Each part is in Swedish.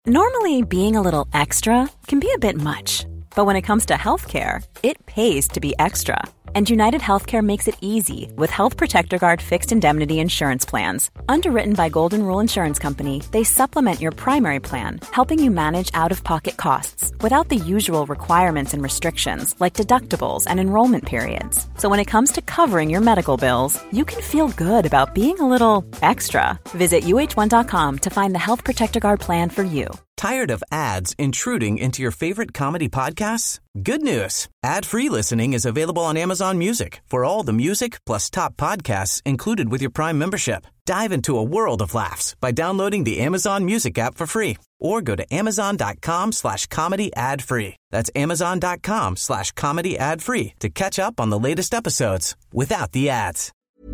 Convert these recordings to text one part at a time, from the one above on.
Normally, being a little extra can be a bit much, but when it comes to healthcare, it pays to be extra. And United Healthcare makes it easy with Health Protector Guard fixed indemnity insurance plans. Underwritten by Golden Rule Insurance Company, they supplement your primary plan, helping you manage out-of-pocket costs without the usual requirements and restrictions like deductibles and enrollment periods. So when it comes to covering your medical bills, you can feel good about being a little extra. Visit uh1.com to find the Health Protector Guard plan for you. Tired of ads intruding into your favorite comedy podcasts? Good news. Ad-free listening is available on Amazon Music for all the music plus top podcasts included with your Prime membership. Dive into a world of laughs by downloading the Amazon Music app for free or go to amazon.com/comedy ad-free. That's amazon.com/comedy ad-free to catch up on the latest episodes without the ads.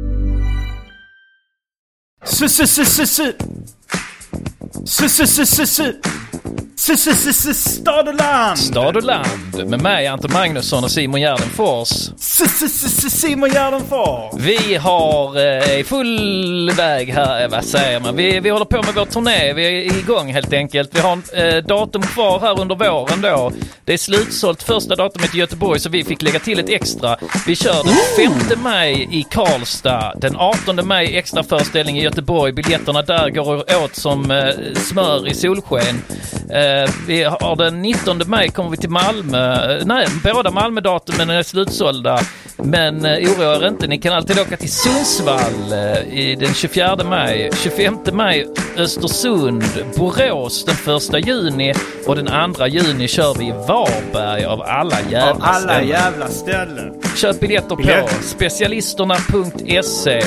Stad och land. Stad och land med mig Anton Magnusson och Simon Gärdenfors. Simon Gärdenfors. Vi har i full väg här, vad säger man? Vi håller på med vår turné. Vi är igång helt enkelt. Vi har datum kvar här under våren då. Det är slutsålt första datumet i Göteborg, så vi fick lägga till ett extra. Vi kör den 5 maj i Karlstad, den 18 maj extra föreställning i Göteborg. Biljetterna där går åt som smör i solsken. Vi har den 19 maj kommer vi till Malmö. Nej, båda Malmö-datumen är slutsålda. Men oroa er inte, ni kan alltid åka till Sundsvall i den 24 maj. 25 maj Östersund, Borås den 1 juni och den 2 juni kör vi i Varberg av alla jävla ställen. Köp biljetter på specialisterna.se.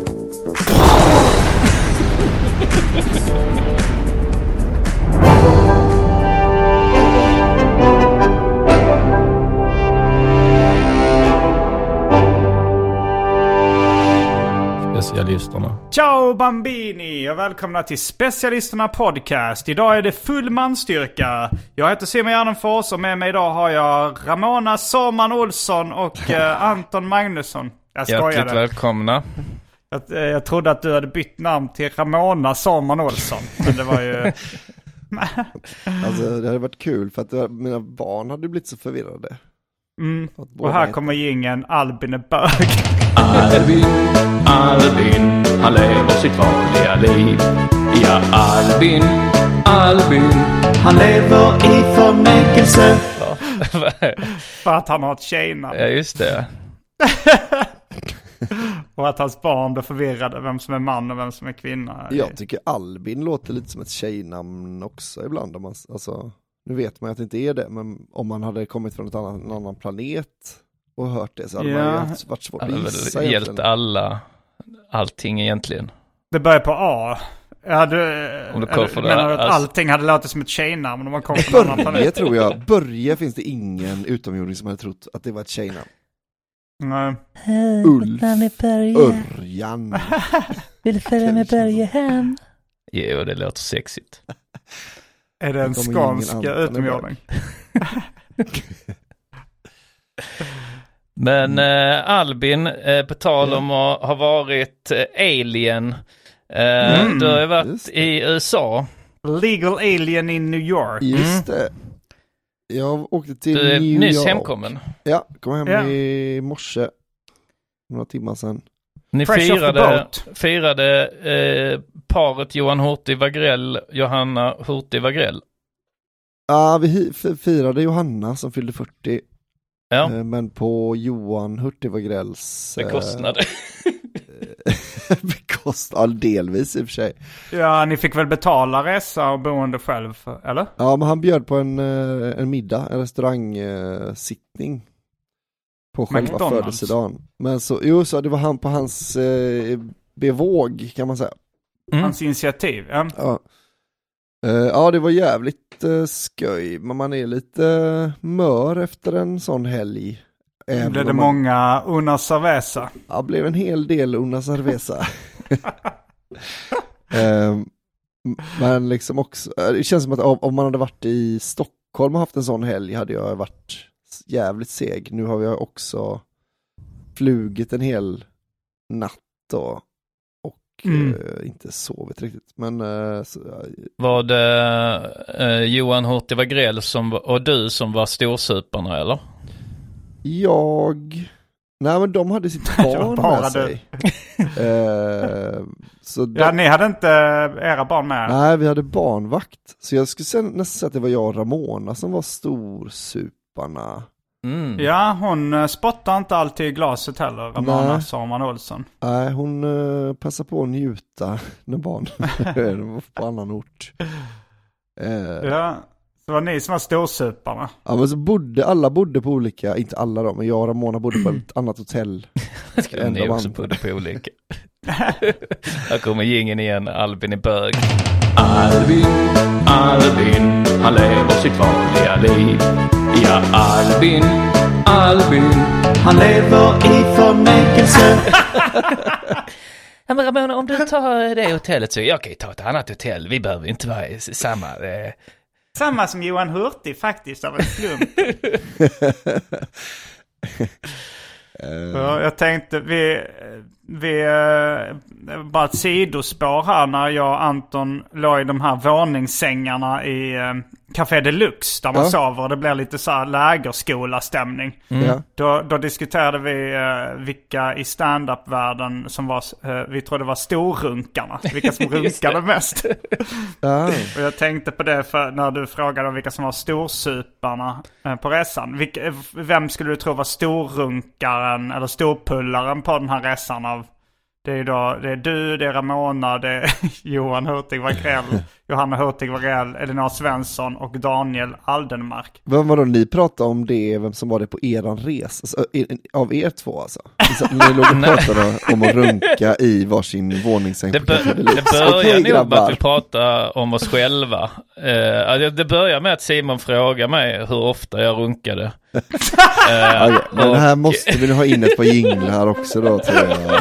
Specialisterna. Ciao bambini och välkomna till Specialisterna podcast. Idag är det full manstyrka. Jag heter Simon Gärdenfors och med mig idag har jag Ramona Sorman Olsson och Anton Magnusson. Jag skojade. Hjärtligt välkomna. Jag trodde att du hade bytt namn till Ramona Sorman Olsson. Men det var ju... Alltså det hade varit kul för att mina barn hade blivit så förvirrade. Och här kommer jingeln Albin är bög. Albin, han lever sitt vanliga liv. Ja, Albin, han lever i förnekelse. För att han har ett tjejnamn. Ja, just det. Och att hans barn blir förvirrade, vem som är man och vem som är kvinna. Jag tycker Albin låter lite som ett tjejnamn också ibland. Om man, alltså, nu vet man att det inte är det, men om man hade kommit från en annan planet och hört det så hade man ju varit svårt att gissa. Det hjälpt allting egentligen. Det börjar på A. Menar du att allting hade låtit som ett tjejnamn om man kom från en annan planet? Börje tror jag. Börje finns det ingen utomjording som hade trott att det var ett tjejnamn. Nej. Ulf, Örjan. Vill du följa med Börje hem? Jo, det låter sexigt. Är det en skånsk utomjording? Men Albin, på tal om att ha varit alien, du har varit i USA. Legal alien i New York. Just det. Jag åkte till New York. Du är nyss hemkommen. Ja, kom hem i morse. Några timmar sedan. Ni firade paret Johan Hurtig Wagrell, Johanna Hurtig Wagrell. Ja, vi firade Johanna som fyllde 40. Ja. Men på Johan Hurtig Wagrells bekostnad. Bekostnad, delvis i och för sig. Ja, ni fick väl betala resa och boende själv, eller? Ja, men han bjöd på en middag, en restaurangsittning på själva födelsedagen. Men så det var han på hans bevåg, kan man säga. Hans initiativ, ja. Ja, det var jävligt skoj. Men man är lite mör efter en sån helg. Blev det många una cerveza? Ja, det blev en hel del una cerveza. Men liksom också, det känns som att om man hade varit i Stockholm och haft en sån helg hade jag varit jävligt seg. Nu har jag också flugit en hel natt då. Och inte sovit riktigt. Men var det Johan Hurtig Wagrell och du som var storsuparna, eller? Nej, men de hade sitt barn med sig. Ja, ni hade inte era barn med? Nej, vi hade barnvakt. Så jag skulle nästan säga att det var jag och Ramona som var storsuparna. Ja, hon spottar inte alltid i glaset heller, Ramona Sarman Olsson. Nej, hon passar på att njuta när barn var på annan ort. Ja, så var ni som var storsuparna. Ja, men så alla bodde på olika, inte alla då, men jag och Ramona bodde på ett annat hotell. Skulle ni också bodde på olika. Här kommer gingen igen, Albin i bög. Albin, han lever sitt vanliga liv. Ja, Albin, han lever i förnekelse. Ja, men Ramona, om du tar det hotellet så jag kan ju ta ett annat hotell. Vi behöver inte vara i samma. Samma som Johan Hurtig faktiskt, av en slump. Jag tänkte vi bara ett sidospår här när jag och Anton låg i de här våningssängarna i Café Deluxe där man sover och det blir lite så här lägerskola-stämning. Då diskuterade vi vilka i stand-up-världen som var, vi trodde var storrunkarna, vilka som runkade mest. Och jag tänkte på det för när du frågade om vilka som var storsuparna på resan. Vem skulle du tro var storrunkaren eller storpullaren på den här resan av? Det är du, det är Ramona, det är Johan Hurtig Wagrell, Johanna Hurtig Wagrell, Elinor Svensson och Daniel Aldenmark. Vem var då ni pratade om det, vem som var det på eran resa? Alltså, av er två alltså? Ni låg och pratade om att runka i varsin våningssäng. Det börjar nog att vi pratar om oss själva. Det börjar med att Simon frågar mig hur ofta jag runkade. Men här måste vi ha in ett par jinglar här också då, tror jag.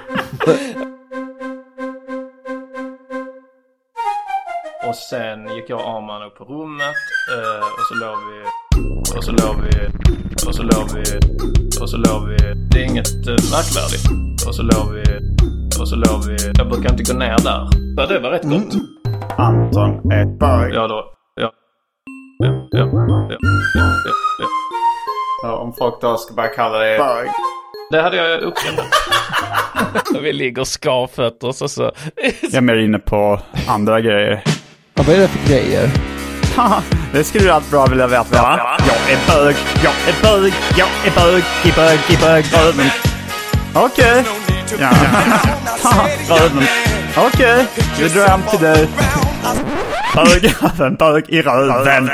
Och sen gick jag och Arman upp på rummet och så låg vi. Det är inget märkvärdigt. Och så låg vi. Jag brukar inte gå ner där. Ja, det var rätt gott. Anton, ett bög. Ja, om folk då ska bara kalla det bög. Det hade jag uppskattat. Vi ligger skavfötter så. Jag är mer inne på andra grejer. Ja, vad är det för grejer? Det skulle du allt bra vilja veta, va? Jag är bög. I bög. Okej. Ja. Röven. Okej. Vi drar hem till dig. Bög i röven.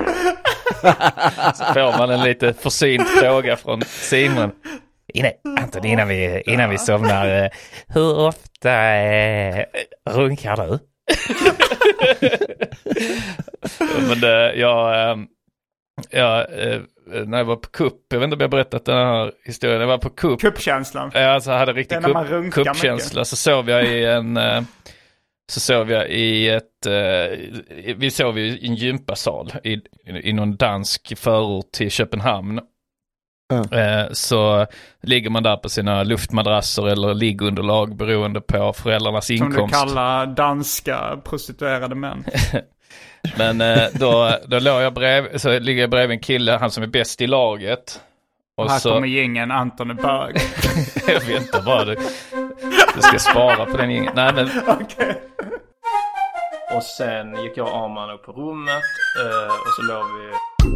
Så får man en lite försynt fråga från Simon. Anton, innan vi somnar, hur ofta runkar du? Men när jag var på kupp, jag vet inte om jag berättat den här historien, jag var på kupp. Kuppkänslan. Ja, så hade riktigt kuppkänsla. Så sov jag vi sov i en gympasal i någon dansk förort till Köpenhamn. Så ligger man där på sina luftmadrasser eller liggunderlag beroende på föräldrarnas inkomst. Som du kallar danska prostituerade män. Men då låg jag ligger jag bredvid en kille, han som är bäst i laget. Och här så kommer gängen Anton är bög. Jag vet inte vad du ska spara på den gängen. Nej, men okej. Och sen gick jag och Arman upp på rummet och så låg vi.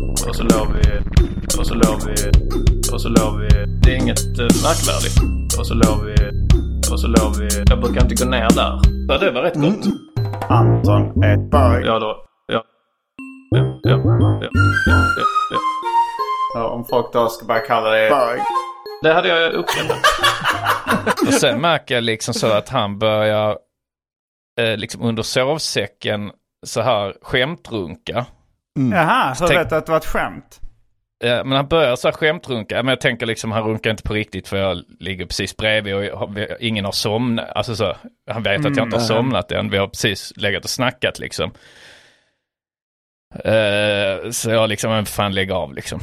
Det är inget märkvärdigt. Och så låg vi. Jag brukar inte gå ner där. Ja, det var rätt gott. Anton är ett bög. Ja, om folk då ska bara kalla det bög. Det hade jag uppskattat. Och sen märker jag liksom så att han börjar liksom under sovsäcken så här skämtrunka. Jaha, så vet du att det var ett skämt? Men han börjar så här skämtrunka. Men jag tänker liksom, han runkar inte på riktigt för jag ligger precis bredvid och ingen har somnat. Alltså så, han vet att jag inte har somnat än. Vi har precis legat och snackat liksom. Så jag liksom, fan lägger av liksom.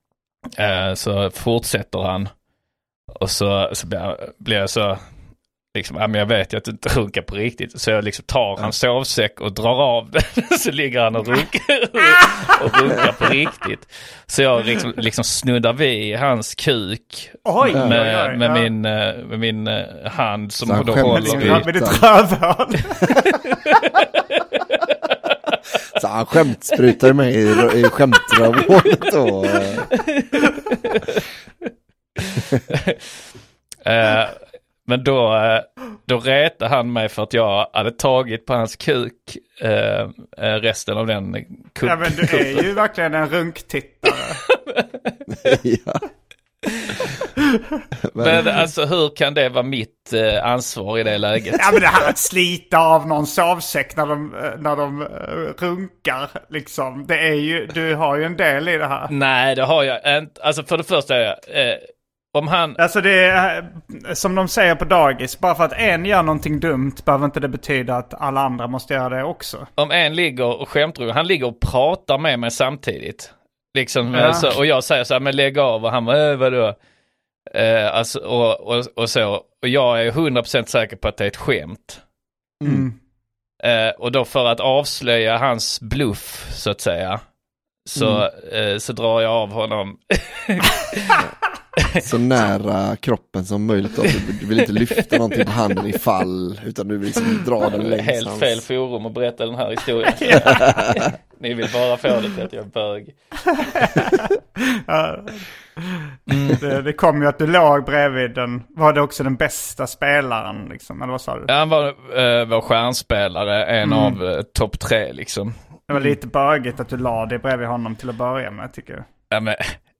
Så fortsätter han. Och så blir jag så liksom, men jag vet ju att du inte runkar på riktigt. Så jag liksom tar hans sovsäck och drar av den. Så ligger han och runkar på riktigt. Så jag liksom snuddar vid hans kuk med min hand som då håller med ditt rövhål. Så han skämtsprutar mig i skämtrövhålet då. Men då retade han mig för att jag hade tagit på hans kuk resten av den kuppen. Ja, men du är ju verkligen en runktittare. Ja. Men alltså hur kan det vara mitt ansvar i det läget? Ja, men det här att slita av någon sovsäck när de runkar liksom. Det är ju, du har ju en del i det här. Nej, det har jag inte. Alltså för det första är jag om han... Alltså det är som de säger på dagis, bara för att en gör någonting dumt behöver inte det betyda att alla andra måste göra det också. Om en ligger och skämtar, han ligger och pratar med mig samtidigt. Liksom, så, och jag säger så här, men lägg av, och han bara, vadå? Alltså, och så. Och jag är 100% säker på att det är ett skämt. Och då för att avslöja hans bluff, så att säga, så drar jag av honom. Så nära kroppen som möjligt. Du vill inte lyfta någonting på handen i fall, utan du vill liksom dra den längst. Helt fel forum att berätta den här historien. Ni vill bara få det till att jag är bög. Det kom ju att du låg bredvid den. Var det också den bästa spelaren liksom? Eller vad sa du? Ja, han var vår stjärnspelare. En av topp 3 liksom. Det var lite bögigt att du la dig bredvid honom till att börja med, tycker jag. Ja, men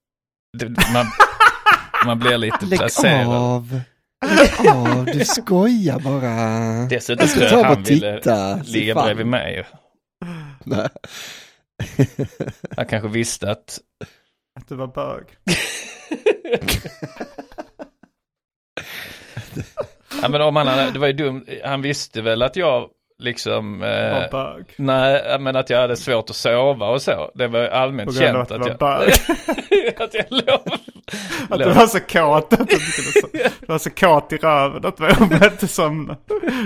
man blir lite placerad. Lägg av, du skojar bara. Dessutom tror jag han ville ligga bredvid mig. Nej. Han kanske visste att du var bög. Ja, men om det var ju dumt. Han visste väl att jag liksom var bög. Nej, men att jag hade svårt att sova och så. Det var allmänt känt att jag bög. att jag låg. Att du var så kåt att du var så kåt i röven att du inte somna.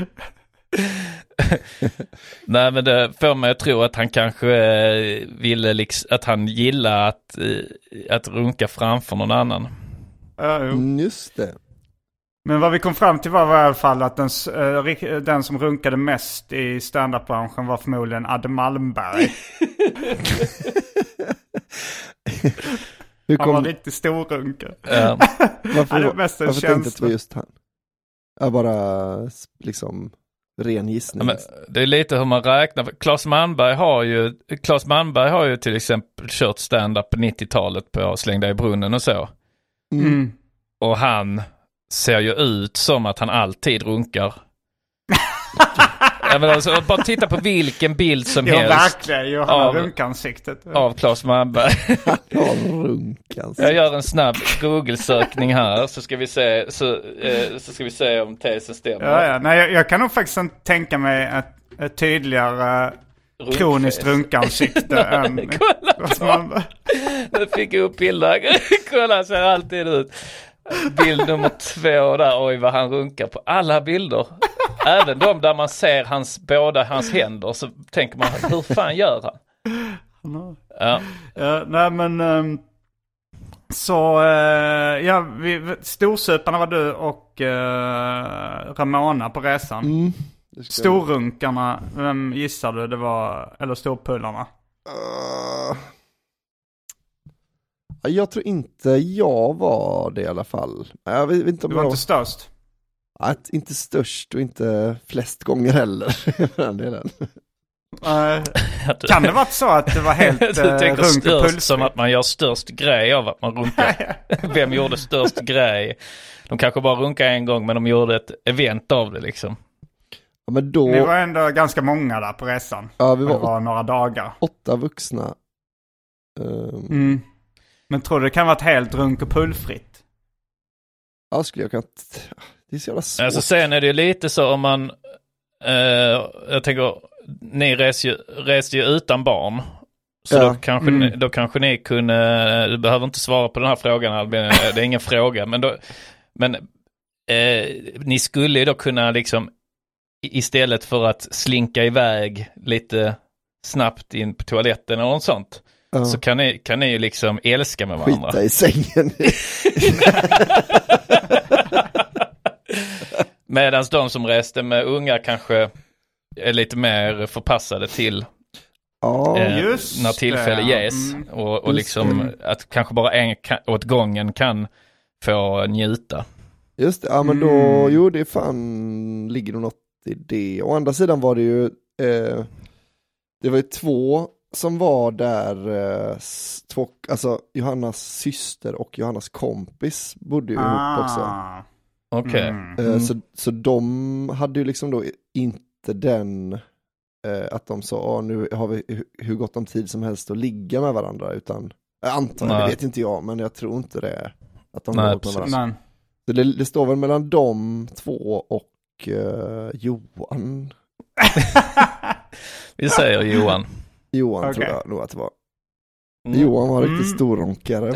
Nej, men det får mig att tro att han kanske ville att han gillar att runka framför någon annan. Just det. Men vad vi kom fram till var i alla fall att den som runkade mest i stand-up-branschen var förmodligen Adde Malmberg. Han var riktigt stor runkare. Varför tänkte att det var just han? Jag bara liksom ren gissning. Ja, det är lite hur man räknar. Claes Malmberg har ju till exempel kört stand-up på 90-talet på Slängda i brunnen och så. Och han ser ju ut som att han alltid runkar. Men alltså, bara titta på vilken bild som helst. Verkligen, han har runkansiktet. Av Claes Malmberg. Jag gör en snabb Google-sökning här, så ska vi se så ska vi se om tesen stämmer. Ja. Nej, jag kan nog faktiskt tänka mig ett tydligare kroniskt runkansikte än Claes Malmberg. Nu fick jag upp bilder. Kolla, ser alltid ut. Bild nummer 2 där, oj vad han runkar på alla bilder. Även de där man ser båda hans händer, så tänker man, hur fan gör han? Ja. Nej men storsuparna var du och Ramona på resan. Storrunkarna, vem gissar du det var, eller storpullarna? Jag tror inte jag var det i alla fall. Jag vet inte om du var inte störst? Inte störst och inte flest gånger heller. För den delen. Kan det vara så att det var helt runk och pulsfritt? Som att man gör störst grej av att man runkar. Vem gjorde störst grej? De kanske bara runkar en gång, men de gjorde ett event av det liksom. Ja, men då... Ni var ändå ganska många där på resan. Ja, det var några dagar. 8 vuxna. Men tror du det kan vara ett helt runk och pullfritt? Ja, skulle jag kunna... Det är så jävla svårt. Alltså sen är det lite så om man... jag tänker, ni reste ju utan barn. Så då kanske ni kunde... Du behöver inte svara på den här frågan, Albin. Det är ingen fråga. Men ni skulle ju då kunna liksom istället för att slinka iväg lite snabbt in på toaletten eller något sånt, så kan ni ju liksom älska med varandra. Skita i sängen. Medan de som reste med unga kanske är lite mer förpassade till när tillfälle ges. Och liksom att kanske bara en åt gången kan få njuta. Just det, ja men då, det fan ligger nog något i det. Å andra sidan var det ju det var ju 2 som var där, alltså Johannas syster och Johannas kompis bodde ju ihop också. Okej. Så de hade ju liksom då inte den att de sa nu har vi hur gott om tid som helst att ligga med varandra, utan jag antar, det vet inte jag, men jag tror inte det att de har med varandra. Så det står väl mellan de 2 och Johan. Vi säger Johan. Johan tror jag nog att det var. Johan var riktigt storronkare.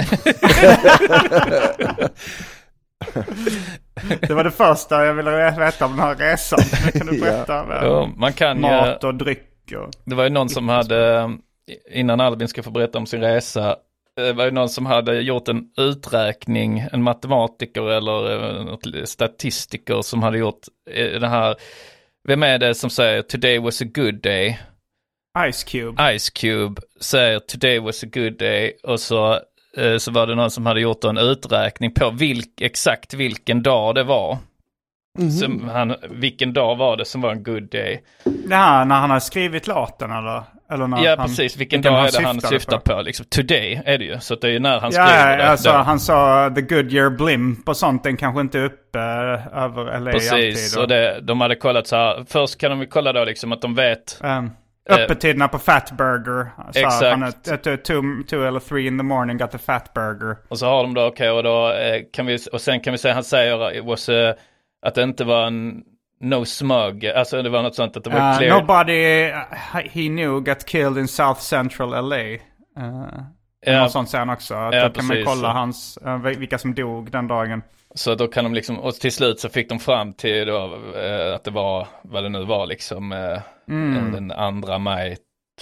Det var det första jag ville veta om den här resan. Kan du berätta? Man kan mat och dryck. Det var ju någon som hade, innan Albin ska få berätta om sin resa, det var ju någon som hade gjort en uträkning, en matematiker eller statistiker som hade gjort det här. Vem är det som säger today was a good day? Ice Cube säger today was a good day, och så var det någon som hade gjort en uträkning på exakt vilken dag det var. Vilken dag var det som var en good day? Ja, när han har skrivit låten eller när precis. Vilken dag är det han syftar på? Liksom, today är det ju. Så det är ju när han skriver det. Alltså, han sa the Goodyear blimp och sånt. Den kanske inte är uppe över LA precis, alltid. Och de hade kollat så här. Först kan de ju kolla då liksom att de vet... öppettiderna på Fatburger. Exakt. Han är 2 eller 3 in the morning got the Fatburger. Och så har de då, och då kan vi... Och sen kan vi säga, han säger it was att det inte var en no smug, alltså det var något sånt att det var clear. Nobody he knew got killed in South Central LA. Något sånt säger han också. Att då kan man kolla vilka som dog den dagen. Så då kan de liksom, och till slut så fick de fram till då, att det var, vad det nu var liksom, den 2 maj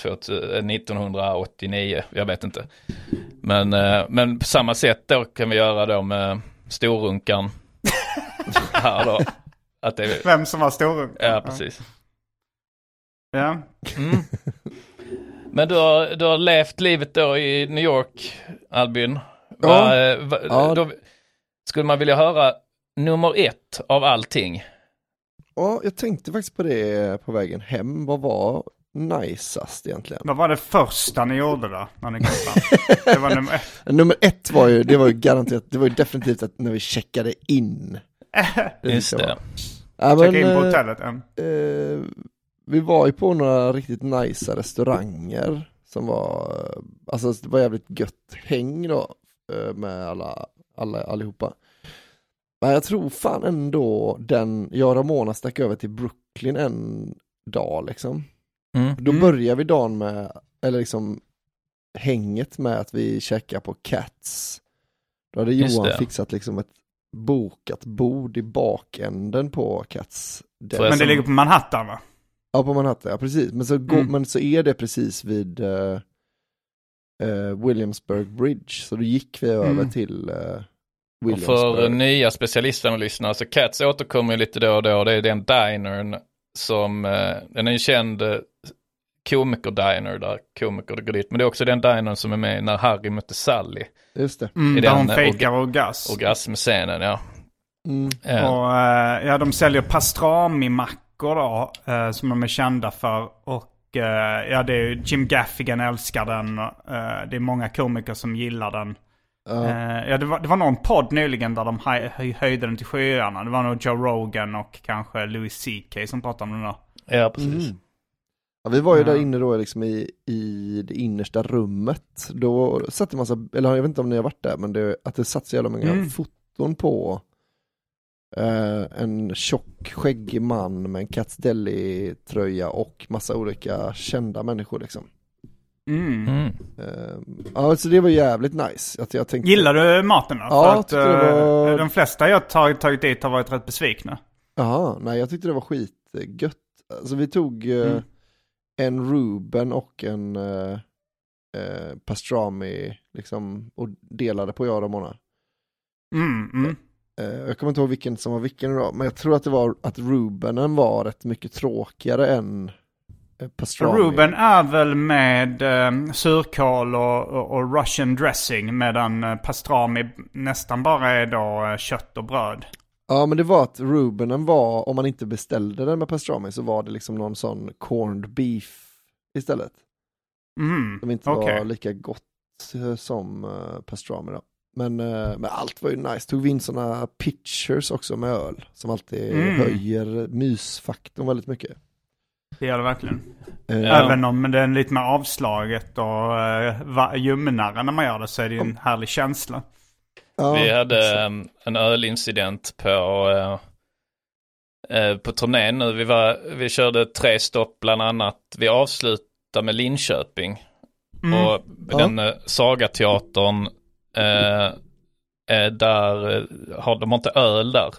1989, jag vet inte. Men på samma sätt då kan vi göra då med storrunkan. Här då. Att det är... Vem som var storrunkan. Ja, precis. Ja. Men du har levt livet då i New York, Albin. Då skulle man vilja höra nummer 1 av allting. Ja, jag tänkte faktiskt på det på vägen hem. Vad var najsast egentligen? Vad var det första ni gjorde då? När ni kom fram? Det var nummer 1. Nummer 1 var ju garanterat, det var ju definitivt att när vi checkade in. Just det. Checka in på hotellet. Vi var ju på några riktigt nice restauranger som var, alltså det var jävligt gött häng då med allihopa. Men jag tror fan ändå jag och Ramona stack över till Brooklyn en dag liksom. Då börjar vi dagen med, eller liksom hänget med att vi checkar på Cats. Då hade Johan fixat liksom ett bokat bord i bakänden på Cats. Men det ligger på Manhattan, va? Ja, på Manhattan, ja precis. Men så är det precis vid Williamsburg Bridge. Så då gick vi över till Williamsburg. Och för nya specialister och lyssnare, så Cats återkommer lite då och då. Det är den dinern som, den är en känd komikerdiner där komiker går dit. Men det är också den dinern som är med när Harry mötte Sally. Just det. Där hon fejkar orgasm-scenen, ja. Och de säljer pastrami-mackor då, som de är kända för. Och det är Jim Gaffigan älskar den. Det är många komiker som gillar den. Det var någon podd nyligen där de höjde den till sjöarna. Det var nog Joe Rogan och kanske Louis C.K. som pratade om den då. Ja, precis. Ja, vi var ju där inne då liksom i det innersta rummet. Då satt en massa, eller jag vet inte om ni har varit där, men att det satt så jävla många foton på en tjock, skäggig man med en Cats Deli-tröja och massa olika kända människor liksom. Ja, så det var jävligt nice. Att jag tänkte... Gillar du maten då? Ja, för att de flesta jag tagit dit har varit rätt besvikna. Jaha, nej jag tyckte det var skitgött. Alltså vi tog en Reuben och en pastrami liksom, och delade på jag och Ramona. Jag kommer inte ihåg vilken som var vilken då, men jag tror att det var att Reubenen var rätt mycket tråkigare än pastrami. Reuben är väl med surkål och Russian dressing, medan pastrami nästan bara är då kött och bröd. Ja, men det var att Reubenen var, om man inte beställde den med pastrami så var det liksom någon sån corned beef istället. Som inte var lika gott som pastrami då. Men allt var ju nice. Tog vi in såna pitchers också med öl som alltid höjer mysfaktorn väldigt mycket. Det gör det verkligen. Även om det är lite mer avslaget och ljumnare när man gör det, så är det ju en härlig känsla. Ja, vi hade en ölincident på turnén nu. Vi körde 3 stopp bland annat. Vi avslutade med Linköping. Och den Sagateatern där de har inte öl där.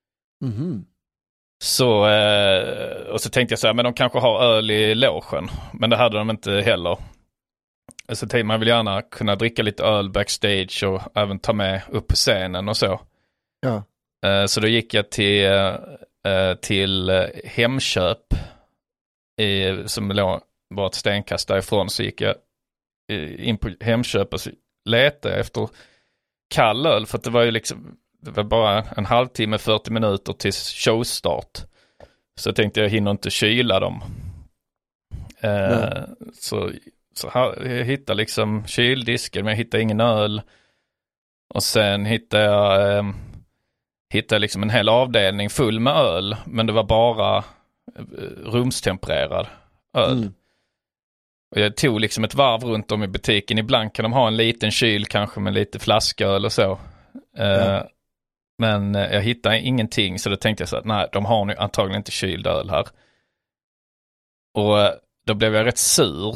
Så och så tänkte jag så här, men de kanske har öl i logen, men det hade de inte heller. Så tänkte man vill gärna kunna dricka lite öl backstage och även ta med upp på scenen och så. Ja. Så då gick jag till Hemköp som låg bara ett stenkast därifrån. Så gick jag in på Hemköp och så letade jag efter kall öl, för att det var ju liksom, det var bara en halvtimme, 40 minuter till showstart. Så jag tänkte jag hinner inte kyla dem. Så jag hittade liksom kyldisken, men jag hittade ingen öl. Och sen hittade jag liksom en hel avdelning full med öl, men det var bara rumstempererad öl. Och jag tog liksom ett varv runt om i butiken. Ibland kan de ha en liten kyl kanske med lite flasköl och så. Men jag hittade ingenting, så då tänkte jag så att nej, de har nu antagligen inte kyld öl här. Och då blev jag rätt sur.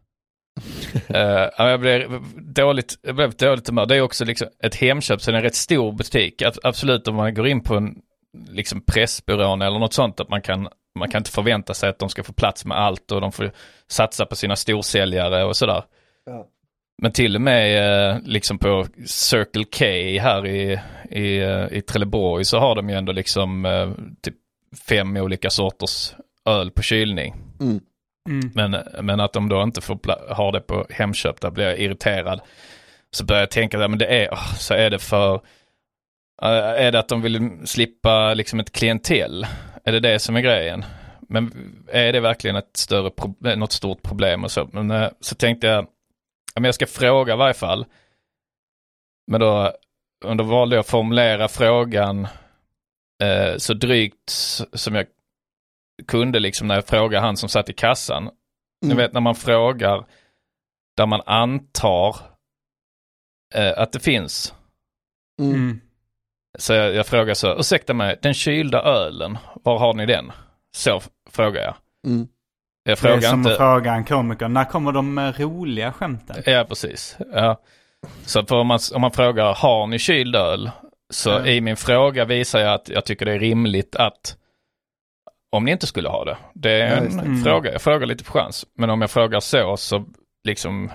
Jag blev dåligt humör. Det är också liksom ett Hemköp, så det är en rätt stor butik. Absolut, om man går in på en liksom pressbyrån eller något sånt, att man kan inte förvänta sig att de ska få plats med allt och de får satsa på sina storsäljare och sådär. Ja. Men till och med liksom på Circle K här i Trelleborg så har de ju ändå liksom typ 5 olika sorters öl på kylning. Men att de då inte får ha det på Hemköp, där blir jag irriterad. Så börjar jag tänka, men det är så är det för är det att de vill slippa liksom ett klientel? Är det som är grejen? Men är det verkligen något stort problem och så? Men så tänkte jag, men jag ska fråga i varje fall. Men då valde jag att formulera frågan så drygt som jag kunde, liksom när jag frågade han som satt i kassan. Ni vet när man frågar där man antar att det finns. Så jag frågar så, ursäkta mig, den kylda ölen, var har ni den? Så frågar jag. Jag frågar det är som inte... att fråga en komiker, när kommer de roliga skämten? Ja, precis. Ja. Så för om man frågar, har ni kyld öl? Så i min fråga visar jag att jag tycker det är rimligt att om ni inte skulle ha det. Det är en fråga. Jag frågar lite på chans. Men om jag frågar så liksom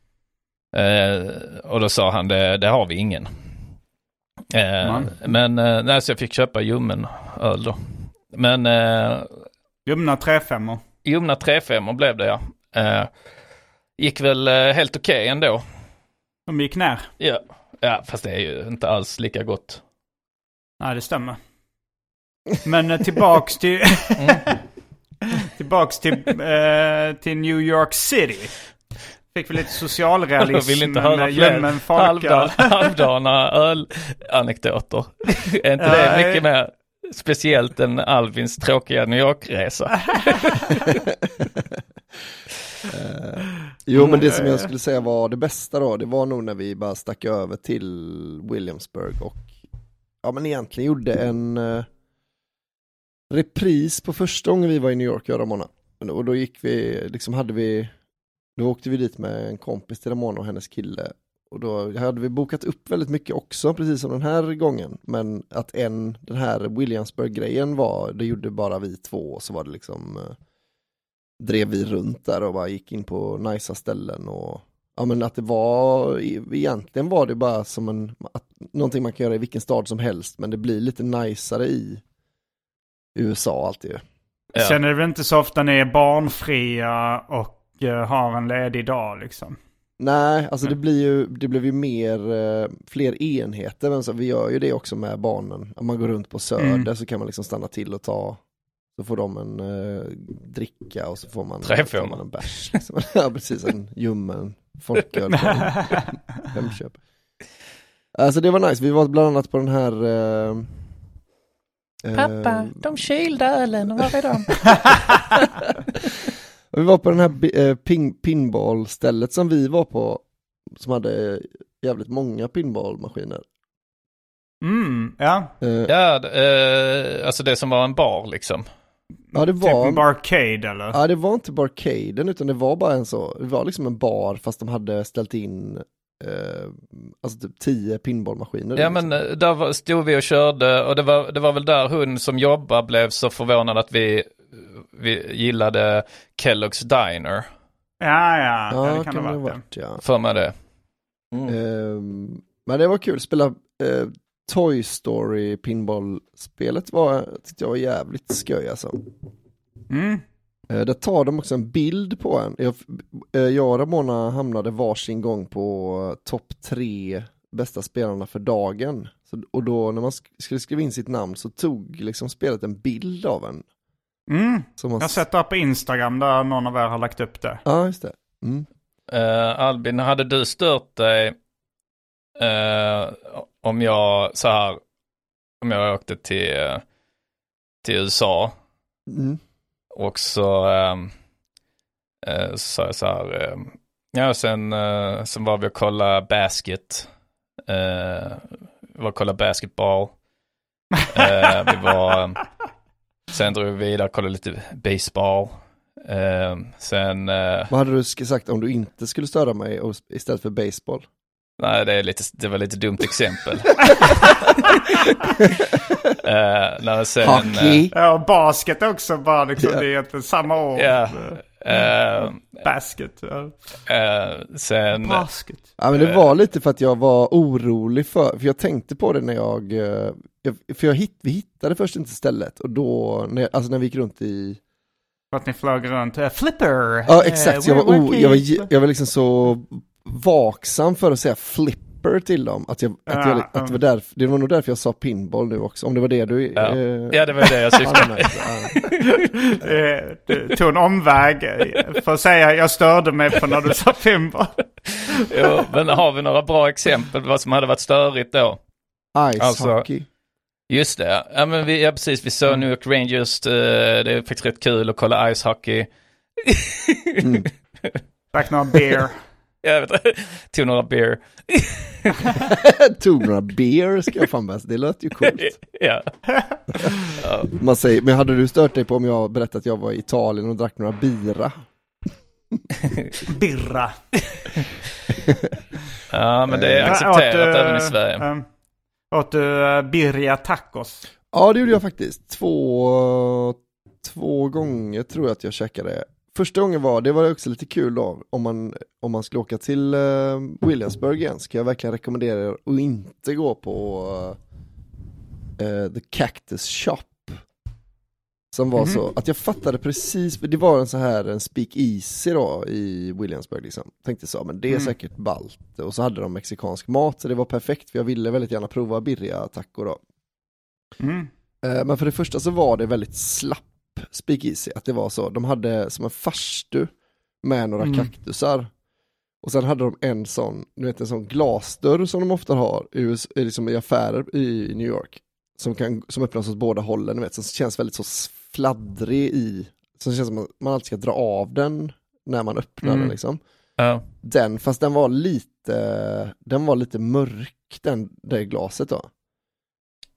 och då sa han, det har vi ingen. Men så jag fick köpa ljummen öl då. Men ljumna 3-5. Ljumna 3-5 blev det, ja. Gick väl helt okej ändå. De gick ner. Ja, fast det är ju inte alls lika gott. Nej, det stämmer. Men tillbaks till till New York City. Fick vi lite socialrealism. Jag vill inte höra fler halvdana ölanekdoter. Är inte det mycket mer speciellt än Alvins tråkiga New York-resa? Jo, men det som jag skulle säga var det bästa då, det var nog när vi bara stack över till Williamsburg och men egentligen gjorde en repris på första gången vi var i New York, Ramona. Och då gick vi, liksom hade vi Då åkte vi dit med en kompis till Ramona och hennes kille. Och då hade vi bokat upp väldigt mycket också, precis som den här gången. Men att den här Williamsburg-grejen det gjorde bara vi två. Och så var det liksom, drev vi runt där och bara gick in på nice ställen. Och ja, men att det var, egentligen var det bara som någonting man kan göra i vilken stad som helst. Men det blir lite najsare i USA alltid. Ja. Känner du inte så ofta ni är barnfria och har en ledig dag liksom? Nej, alltså det blev ju fler enheter, men så vi gör ju det också med barnen. Om man går runt på Söder så kan man liksom stanna till och så får de en dricka och så får man en bärs. Liksom. Ja, precis, en ljummen folköl på Hemköp. Alltså det var nice, vi var bland annat på den här... Pappa, de kylda ölen, var är de? Vi var på den här pinball-stället som vi var på, som hade jävligt många pinballmaskiner. Ja. Alltså det som var en bar liksom. Ja, det var typ en barcade eller? Ja, det var inte barcaden utan det var bara det var liksom en bar fast de hade ställt in alltså typ 10 pinballmaskiner. Ja, men där stod vi och körde och det var väl där hon som jobbar blev så förvånad att vi gillade Kellogg's Diner. Ja, det kan det vara. Ja. För mig det. Men det var kul. Spela Toy Story pinball-spelet tyckte jag var jävligt skoj alltså. Där tar de också en bild på en. Jag och Ramona hamnade varsin gång på topp 3 bästa spelarna för dagen. Och då när man skulle skriva in sitt namn så tog liksom spelet en bild av en. Jag har sett det på Instagram där någon av er har lagt upp det. Ja, just det. Albin, hade du stört dig om jag åkte till USA och så sa jag så här sen var vi och kolla basket basketball vi var sen drog vi vidare och kollade lite baseball sen vad hade du sagt om du inte skulle störa mig istället för baseball? Nej, det var lite dumt exempel. Hockey. Ja, basket också bara liksom, det är inte samma år. Basket. Basket. Ja, men det var lite för att jag var orolig för jag tänkte på det när vi hittade först inte stället och då när vi gick runt i att ni flög runt Flipper. Ja, exakt. Jag var liksom så vaksam för att säga flipper till dem att det var nog därför jag sa pinball nu också, om det var det du ja, det var det jag syftade. Du tog en omväg för att säga jag störde mig på när du sa pinball. Jo, men har vi några bra exempel på vad som hade varit störigt då? Ice hockey. Just det. Ja, men vi såg New York Rangers. Det är faktiskt rätt kul att kolla ice hockey. Tack några beer. Jag vet inte. Tog några beer. Tog några beer ska jag fan bäst. Det låter ju coolt. Ja. Man säger, men hade du stört dig på om jag berättade att jag var i Italien och drack några bira? Birra. Ja, men det är accepterat även i Sverige. Åt du birria tacos? Ja, det gjorde jag faktiskt. Två gånger tror jag att jag käkade. Första gången det var också lite kul då. Om man skulle åka till Williamsburg igen så kan jag verkligen rekommendera er att inte gå på The Cactus Shop. Som var så att jag fattade precis, det var en speakeasy då i Williamsburg liksom. Tänkte så, men det är säkert ballt. Och så hade de mexikansk mat så det var perfekt för jag ville väldigt gärna prova birria taco då. Men för det första så var det väldigt slapp speakeasy, att det var så, de hade som en farstu med några kaktusar. Och sen hade de en sån glasdörr som de ofta har liksom i affärer i New York. Som öppnas åt båda hållen, vet, som känns väldigt så fladdrig i. Som känns som att man alltid ska dra av den när man öppnar den liksom. Fast den var lite mörk, det glaset då.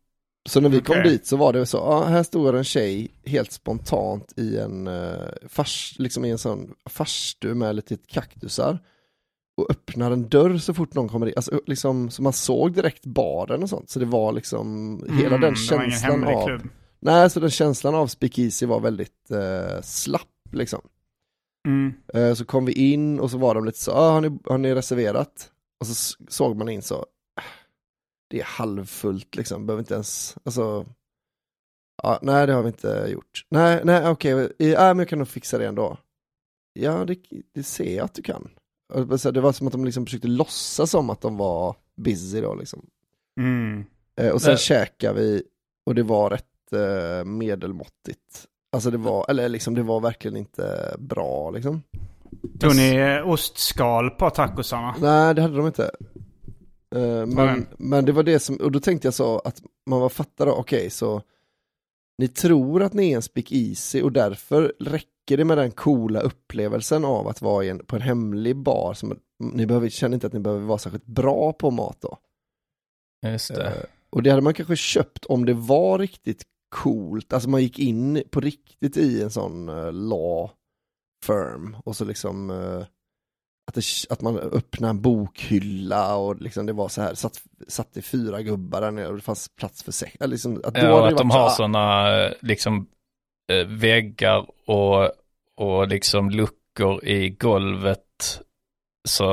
Så när vi kom dit så var det så, här stod en tjej helt spontant i en liksom i en sån farstu med lite kaktusar och öppnar en dörr så fort någon kommer in. Alltså liksom, så man såg direkt baren och sånt. Så det var liksom hela den känslan av... Klubb. Nej, så den känslan av Speakeasy var väldigt slapp liksom. Så kom vi in och så var de lite så, har ni reserverat? Och så såg man in så, det är halvfullt liksom, behöver inte ens, alltså, nej det har vi inte gjort. Nej, okej, men jag kan nog fixa det ändå. Ja, det ser jag att du kan. Det var som att de liksom försökte låtsas som att de var busy då liksom. Och sen käkade vi och det var rätt medelmåttigt. Alltså det var verkligen inte bra liksom. Tog ni ostskal på tacosarna? Nej, det hade de inte. Men det var det som, och då tänkte jag så att man var fattare, okej, så ni tror att ni är en speakeasy och därför räcker det med den coola upplevelsen av att vara på en hemlig bar som känner inte att ni behöver vara särskilt bra på mat då. Just det. Och det hade man kanske köpt om det var riktigt coolt, alltså man gick in på riktigt i en sån law firm och så liksom att man öppnar en bokhylla och liksom det var så här satt det 4 gubbar där nere och det fanns plats för 6 liksom, att de har såna liksom väggar och liksom luckor i golvet så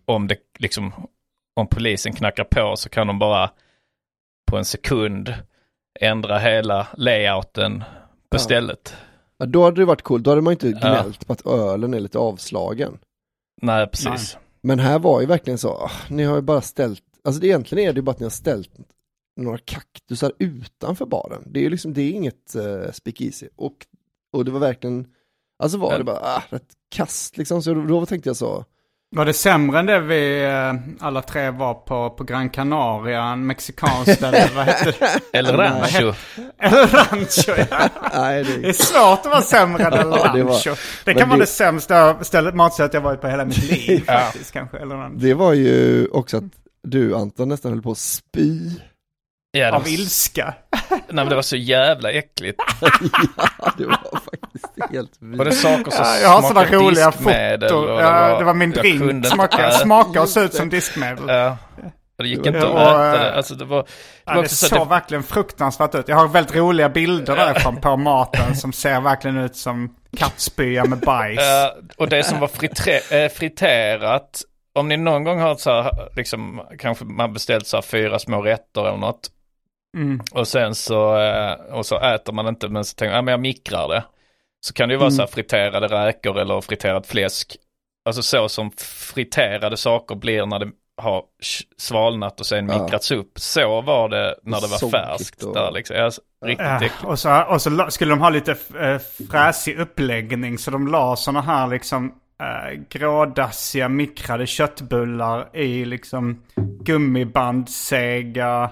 om polisen knackar på så kan de bara på en sekund ändra hela layouten på stället. Ja, då hade det varit coolt. Då hade man inte gnällt på att ölen är lite avslagen. Nej, precis. Nej. Men här var ju verkligen så, ni har ju bara ställt, alltså egentligen är det ju bara att ni har ställt några kaktusar utanför baren. Det är ju liksom, det är inget speakeasy. Och det var verkligen, alltså var det bara rätt kast liksom. Så då tänkte jag så. Var det sämre än det vi alla 3 var på Gran Canaria, en mexikansk ställe, vad hette det? El Rancho. El Rancho, ja. Nej, det är svårt att vara sämre än El Rancho. Det kan vara det sämsta matstället jag varit på hela mitt liv faktiskt, kanske. El Rancho. Det var ju också att du, Anton, nästan höll på att spy. Ja, av ilska. Nej, men det var så jävla äckligt. Ja, det var faktiskt helt vilt. Var det saker som jag har sådana roliga foton. Det var min drink. Smaka och se ut som diskmedel. Ja. Det gick inte att äta det. Alltså, det såg verkligen fruktansvärt ut. Jag har väldigt roliga bilder därifrån på maten som ser verkligen ut som kattspya med bajs. Och det som var friterat, om ni någon gång har så här, liksom, kanske man beställt så här 4 små rätter eller något. Och sen så äter man inte, men så tänker jag, men jag mikrar det. Så kan det ju vara så här friterade räkor eller friterat fläsk. Alltså så som friterade saker blir när det har svalnat och sen mikrats upp. Så var det när det var färskt. Där, liksom. Riktigt och så skulle de ha lite fräsig uppläggning, så de la såna här liksom grådassiga mikrade köttbullar i liksom gummibandsäga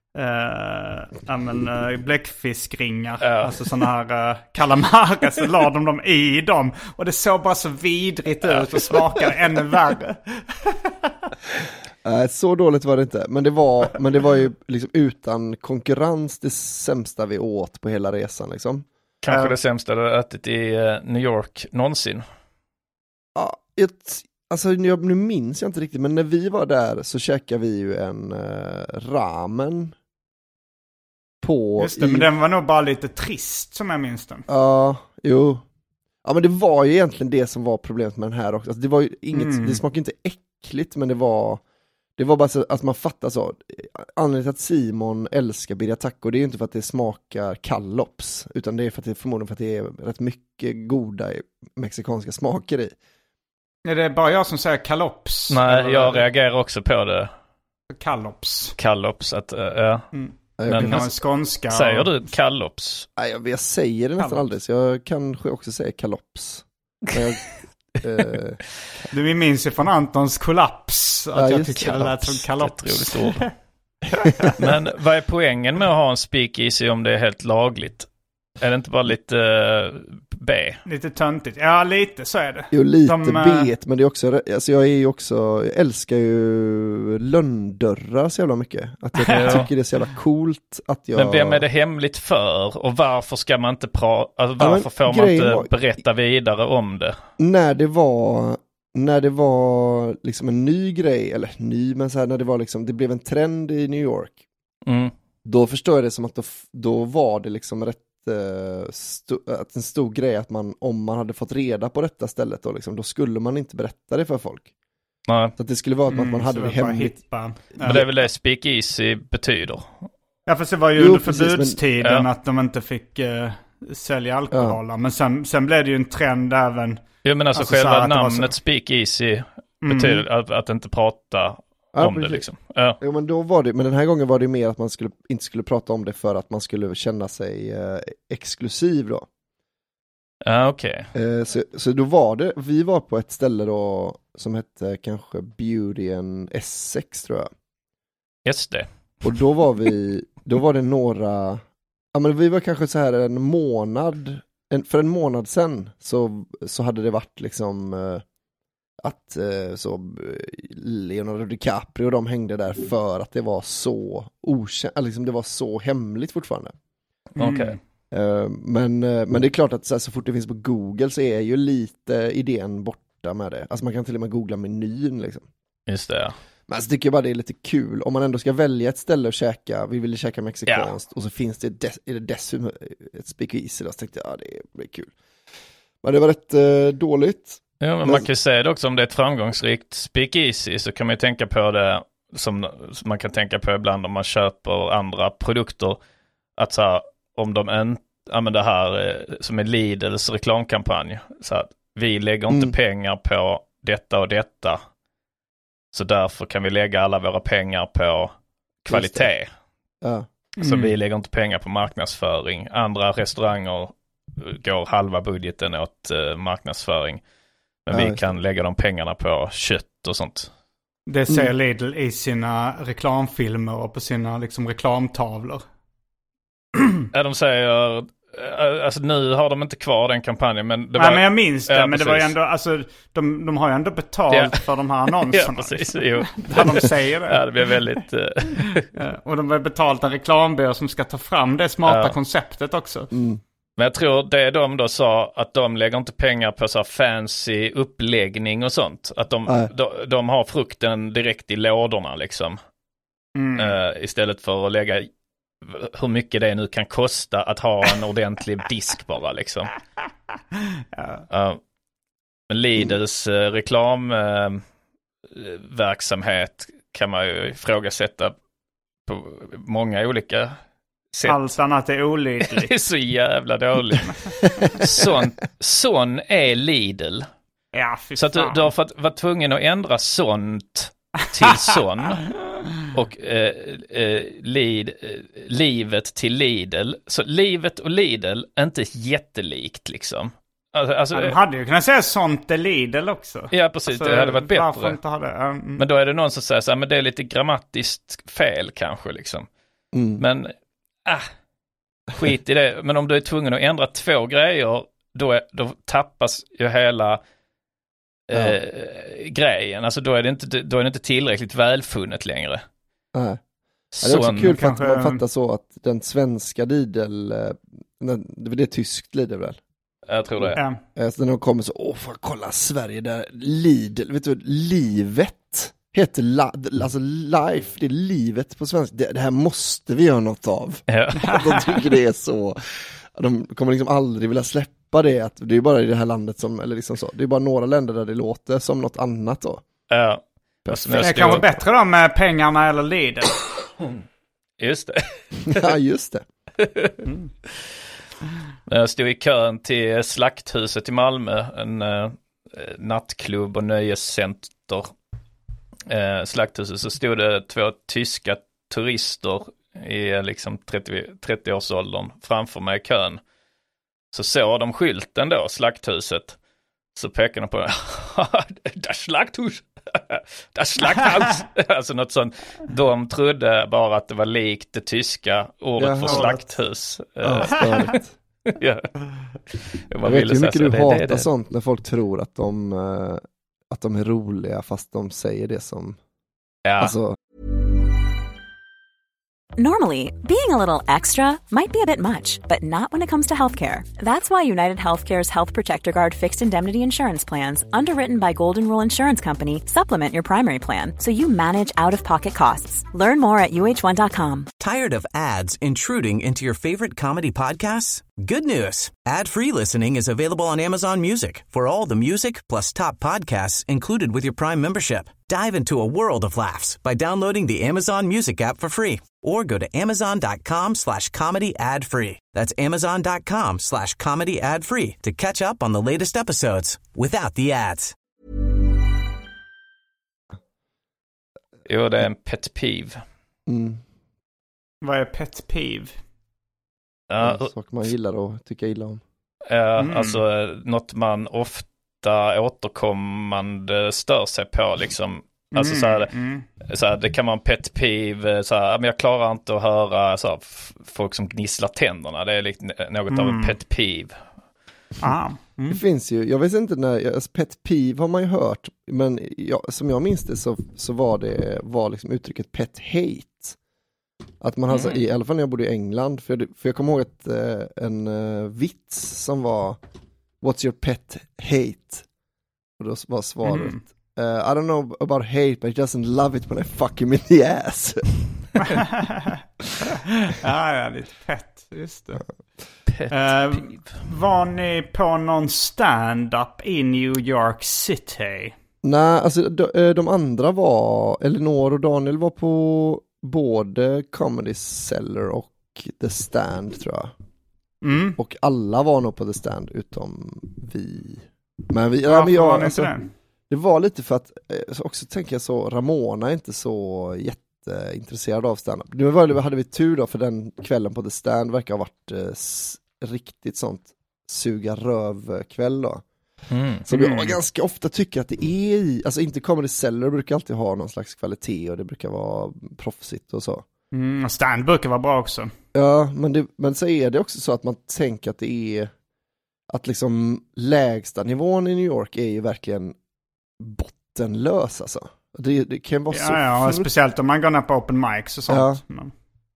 bläckfiskringar, alltså såna här kalamarer, så la de dem i dem och det såg bara så vidrigt ut och smakade ännu värre. Så dåligt var det inte, men det var ju liksom utan konkurrens det sämsta vi åt på hela resan liksom. Kanske det sämsta du har ätit i New York någonsin. Ja, alltså nu minns jag inte riktigt, men när vi var där så käkade vi ju en ramen på... Just det, men den var nog bara lite trist som jag minns den. Ja, jo. Ja, men det var ju egentligen det som var problemet med den här också. Alltså, det var ju inget, det smakade inte äckligt, men det var bara så att man fattar så. Anledningen till att Simon älskar birria taco, det är ju inte för att det smakar kallops, utan det är förmodligen för att det är rätt mycket goda mexikanska smaker i. Är det bara jag som säger kallops? Nej, jag reagerar också på det. Kallops, att ja. Men skånska. Säger du kallops? Nej, jag säger det nästan aldrig, så jag kanske också säger kallops. Du minns ju från Antons kollaps att jag tycker det lät som kallops. Men vad är poängen med att ha en speakeasy om det är helt lagligt? Är det inte bara lite B? Lite töntigt. Ja, lite så är det. Jo, lite B, men det är också, alltså jag älskar ju lönndörrar så jävla mycket. Att jag tycker det är så jävla coolt att jag... Men vem är det hemligt för? Och varför ska man inte varför får man inte berätta vidare om det? När det var liksom en ny grej, eller ny, men så här, när det var liksom, det blev en trend i New York. Då förstår jag det som att då var det liksom rätt att en stor grej att om man hade fått reda på detta stället då skulle man inte berätta det för folk. Nej. Så att det skulle vara att man hade det hemligt. Men det är väl det Speak Easy betyder. Ja, fast det var ju under förbudstiden att de inte fick sälja alkohol. Ja. Men sen blev det ju en trend även. Jo, men alltså själva namnet Speak Easy betyder att inte prata om det liksom. Ja. Jo, men då var det, men den här gången var det mer att man inte skulle prata om det för att man skulle känna sig exklusiv då. Ja, okej. Så då var det, vi var på ett ställe då som hette kanske Beauty and Essex, tror jag. Just det. Och då var det några, ja men vi var kanske så här för en månad sedan så hade det varit liksom att Leonardo DiCaprio och de hängde där för att det var så liksom det var så hemligt fortfarande. Okej. Men det är klart att så fort det finns på Google så är ju lite idén borta med det. Alltså man kan till och med googla menyn liksom. Just det, ja. Men jag tycker bara det är lite kul. Om man ändå ska välja ett ställe att käka, vi ville käka mexikanskt och så finns det dessutom ett Speak Easy, så tänkte jag det blir kul. Men det var rätt dåligt. Ja, men man kan ju säga det också, om det är ett framgångsrikt Speak Easy så kan man ju tänka på det som man kan tänka på ibland om man köper andra produkter, att så här, om de använder det här som är Lidls reklamkampanj, så att vi lägger inte pengar på detta och detta, så därför kan vi lägga alla våra pengar på kvalitet. Ja. Så vi lägger inte pengar på marknadsföring. Andra restauranger går halva budgeten åt marknadsföring. Men vi kan lägga de pengarna på kött och sånt. Det säger Lidl i sina reklamfilmer och på sina liksom reklamtavlor. Ja, de säger... Alltså nu har de inte kvar den kampanjen, men det men jag minns det, men det var ju ändå, alltså de har ju ändå betalt för de här annonserna. Ja, precis. Jo. Där de säger det. Ja, det blir väldigt... och de har betalt en reklambyrå som ska ta fram det smarta konceptet också. Men jag tror det de då sa, att de lägger inte pengar på så här fancy uppläggning och sånt. Att de har frukten direkt i lådorna liksom. Istället för att lägga hur mycket det nu kan kosta att ha en ordentlig disk bara liksom. Men Lidls reklamverksamhet kan man ju ifrågasätta på många olika sätt. Allt annat är olidligt. Det är så jävla dåligt. Sån är Lidl. Ja, så att du har fått vara tvungen att ändra sånt till sån. Och livet till Lidl. Så livet och Lidl är inte jättelikt liksom. Alltså, de hade ju kunnat säga sånt är Lidl också. Ja, precis. Alltså, det hade varit bättre. Inte ha det? Men då är det någon som säger så här, men det är lite grammatiskt fel kanske liksom. Men skit i det. Men om du är tvungen att ändra 2 grejer, då tappas ju hela grejen. Alltså då är det inte tillräckligt välfunnet längre. Nej. Det är också kul för att man fattar så att den svenska Lidl, det är tyskt Lidl väl? Jag tror det. Så när de kommer så, får jag kolla Sverige där Lidl, vet du, livet heter alltså life, det är livet på svenska. Det här måste vi göra något av. Ja. De tycker det är så, de kommer liksom aldrig vilja släppa det, att det är bara i det här landet som, eller liksom så, det är bara några länder där det låter som något annat då. Ja. Det är kanske bättre då med pengarna eller Lidl. Just det. Ja, just det. Jag stod i kön till Slakthuset i Malmö, en nattklubb och nöjescenter. Slakthuset, så stod det 2 tyska turister i liksom 30-årsåldern framför mig i kön. Så såg de skylten då, Slakthuset. Så pekade de på det Slakthus. Det Slakthaus. Alltså något sånt. De trodde bara att det var likt det tyska ordet för slakthus. Ja. Jag vet ju hur mycket du hatar sånt när folk tror att de är roliga fast de säger det som... Ja. Alltså... Normally, being a little extra might be a bit much, but not when it comes to healthcare. That's why United Healthcare's Health Protector Guard fixed indemnity insurance plans, underwritten by Golden Rule Insurance Company, supplement your primary plan so you manage out-of-pocket costs. Learn more at uh1.com. Tired of ads intruding into your favorite comedy podcasts? Good news. Ad-free listening is available on Amazon Music for all the music plus top podcasts included with your Prime membership. Dive into a world of laughs by downloading the Amazon Music app for free or go to amazon.com/comedy ad-free. That's amazon.com/comedy ad-free to catch up on the latest episodes without the ads. Jo, det är en pet peeve. Mm. Vad är pet peeve? Saker man gillar och tycker illa om. Alltså något man ofta återkommande stör sig på liksom. Alltså så här, det kan vara en pet peeve så här, men jag klarar inte att höra så här, folk som gnisslar tänderna. Det är något av en pet peeve. Det finns ju, jag vet inte när pet peeve har man ju hört, men som jag minns det så var liksom uttrycket pet hate. Att man alltså, i alla fall när jag bodde i England, för jag kommer ihåg en vits som var What's your pet hate? Och då var svaret I don't know about hate, but he doesn't love it when I fuck him in the ass. Ja, lite pet, just det. Var ni på någon stand-up i New York City? Nej, alltså de andra var, Elinor och Daniel var på både Comedy Cellar och The Stand, tror jag. Och alla var nog på The Stand utom vi. Men vi, det var lite för att också tänker jag så, Ramona är inte så jätteintresserad av stand-up. Nu hade vi tur då, för den kvällen på The Stand verkar ha varit riktigt sånt suga röv-kväll då. Så jag ganska ofta tycker att det är alltså inte Comedy Cellar brukar alltid ha någon slags kvalitet och det brukar vara proffsigt och så. Stand brukar vara bra också. Ja, men så är det också så att man tänker att det är att liksom lägsta nivån i New York är ju verkligen bottenlös alltså. Det kan vara så... Ja, speciellt om man går ner på open mics och sånt. Ja.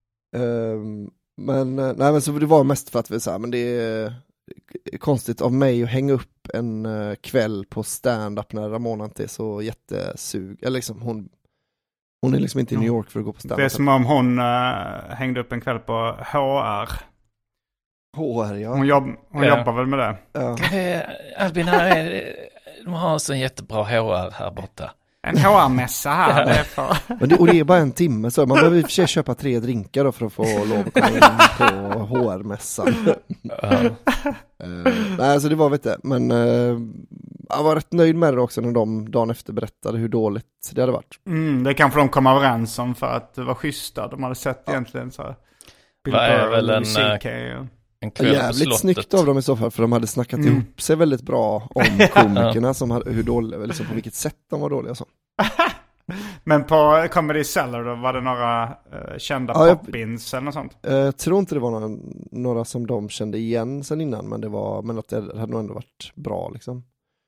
Men så det var mest för att vi sa, men det är konstigt av mig att hänga upp en kväll på stand-up när Ramona inte är så jättesug. Eller liksom hon är liksom inte i New York för att gå på stand-up. Det är som om hon hängde upp en kväll på HR. HR, ja. Hon jobbar väl med det. Ja. Albin, de har så jättebra HR här borta. En HR-mässa här. Det är bara en timme, så man behöver i och för sig köpa 3 drinkar då för att få lov att komma in på HR-mässan. Nej, så det var, vet jag. Men jag var rätt nöjd med det också när de dagen efter berättade hur dåligt det hade varit. Det kanske de kom överens om för att det var schyssta. De hade sett egentligen så här. Vad är väl en kväll jävligt snyggt av dem i så fall, för de hade snackat ihop sig väldigt bra om komikerna som hade, hur dåliga, liksom på vilket sätt de var dåliga så. Men på Comedy Cellar då, var det några kända pop-ins eller något sånt? Jag tror inte det var några som de kände igen sen innan, men att det hade nog ändå varit bra liksom.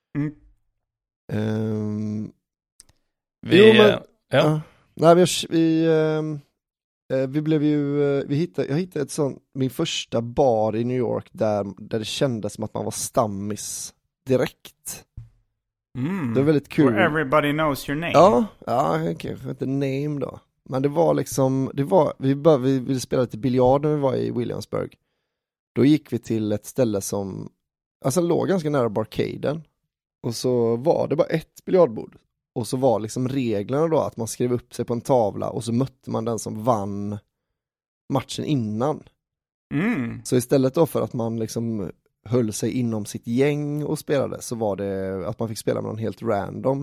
Jag hittade ett sånt, min första bar i New York där det kändes som att man var stammis direkt. Det var väldigt kul. Where everybody knows your name. Ja, okej, inte name då. Men det var liksom, vi spelade lite biljard när vi var i Williamsburg. Då gick vi till ett ställe som alltså låg ganska nära barcaden. Och så var det bara ett biljardbord. Och så var liksom reglerna då att man skrev upp sig på en tavla och så mötte man den som vann matchen innan. Så istället då för att man liksom höll sig inom sitt gäng och spelade, så var det att man fick spela med någon helt random.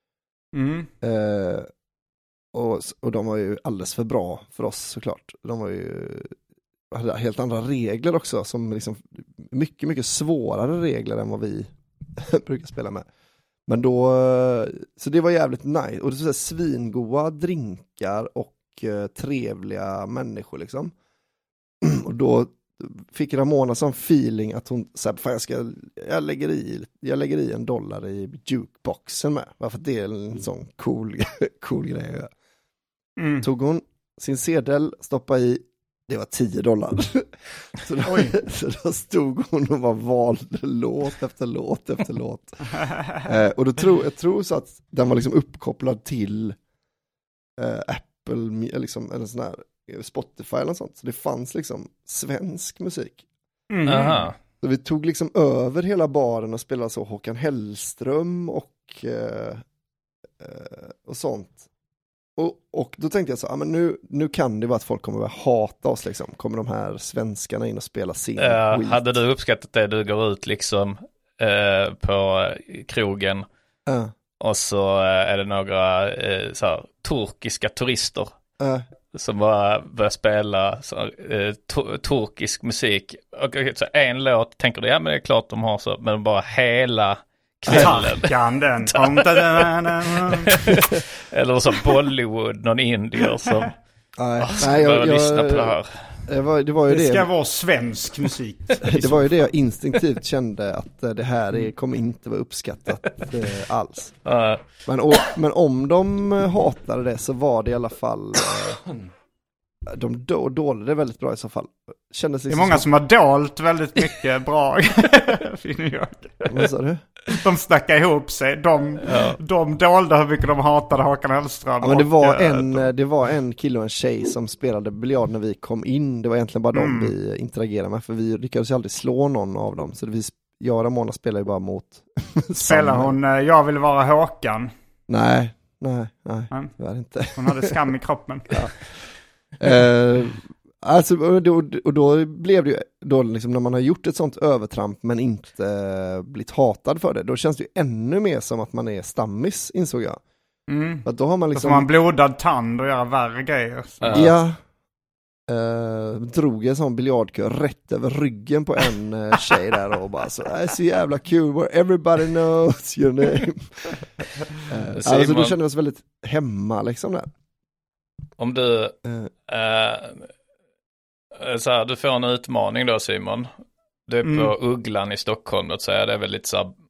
Och de var ju alldeles för bra för oss såklart. De var ju hade helt andra regler också, som liksom mycket, mycket svårare regler än vad vi brukar spela med. Men då, så det var jävligt nice. Och det var så svingoda drinkar och trevliga människor liksom. Och då fick Ramona sån feeling att hon så här, fan jag lägger i $1 i jukeboxen med. Varför det är en sån cool grej. Tog hon sin sedel, stoppade i, det var $10. så då stod hon och bara valde låt efter låt efter låt. Och då jag tror så att den var liksom uppkopplad till Apple liksom, eller sån här Spotify eller sånt. Så det fanns liksom svensk musik. Så vi tog liksom över hela baren och spelade så Håkan Hellström och sånt. Och då tänkte jag så, men nu kan det vara att folk kommer att hata oss liksom. Kommer de här svenskarna in och spela sin skit? Hade du uppskattat det? Du går ut liksom på krogen och så är det några så här, turkiska turister som bara börjar spela så, turkisk musik. Och så en låt tänker du, ja men det är klart de har så, men bara hela kvällen. Eller så Bollywood, någon indier som börjar lyssna på det här. Det ska vara svensk musik. Det var ju det jag instinktivt kände, att det här kommer inte vara uppskattat alls. Men om de hatade det så var det i alla fall de dolde det väldigt bra i så fall. Kändes det är många som har dolt väldigt mycket bra i New York. Vad sa du? De snackade ihop sig. De dolde hur mycket de hatade Håkan Hellström. Ja, men det var en kille och en tjej som spelade biljard när vi kom in. Det var egentligen bara de vi interagerade med. För vi lyckades ju aldrig slå någon av dem. Så jag och Ramona spelar ju bara mot. Spelar hon Jag vill vara Håkan? Nej. Det var inte. Hon hade skam i kroppen. Ja. Alltså, och då blev det ju då liksom, när man har gjort ett sånt övertramp men inte blivit hatad för det, då känns det ju ännu mer som att man är stammis, insåg jag. Att då har man liksom, då får man blodad tand och göra värre grejer. Ja. Drog en sån biljardkör rätt över ryggen på en tjej där och bara så, är så jävla kul, where everybody knows your name. Alltså då kände jag oss väldigt hemma liksom där. Om du så här, du får en utmaning då, Simon. Du är på Ugglan i Stockholm, då säger det är väl lite så här,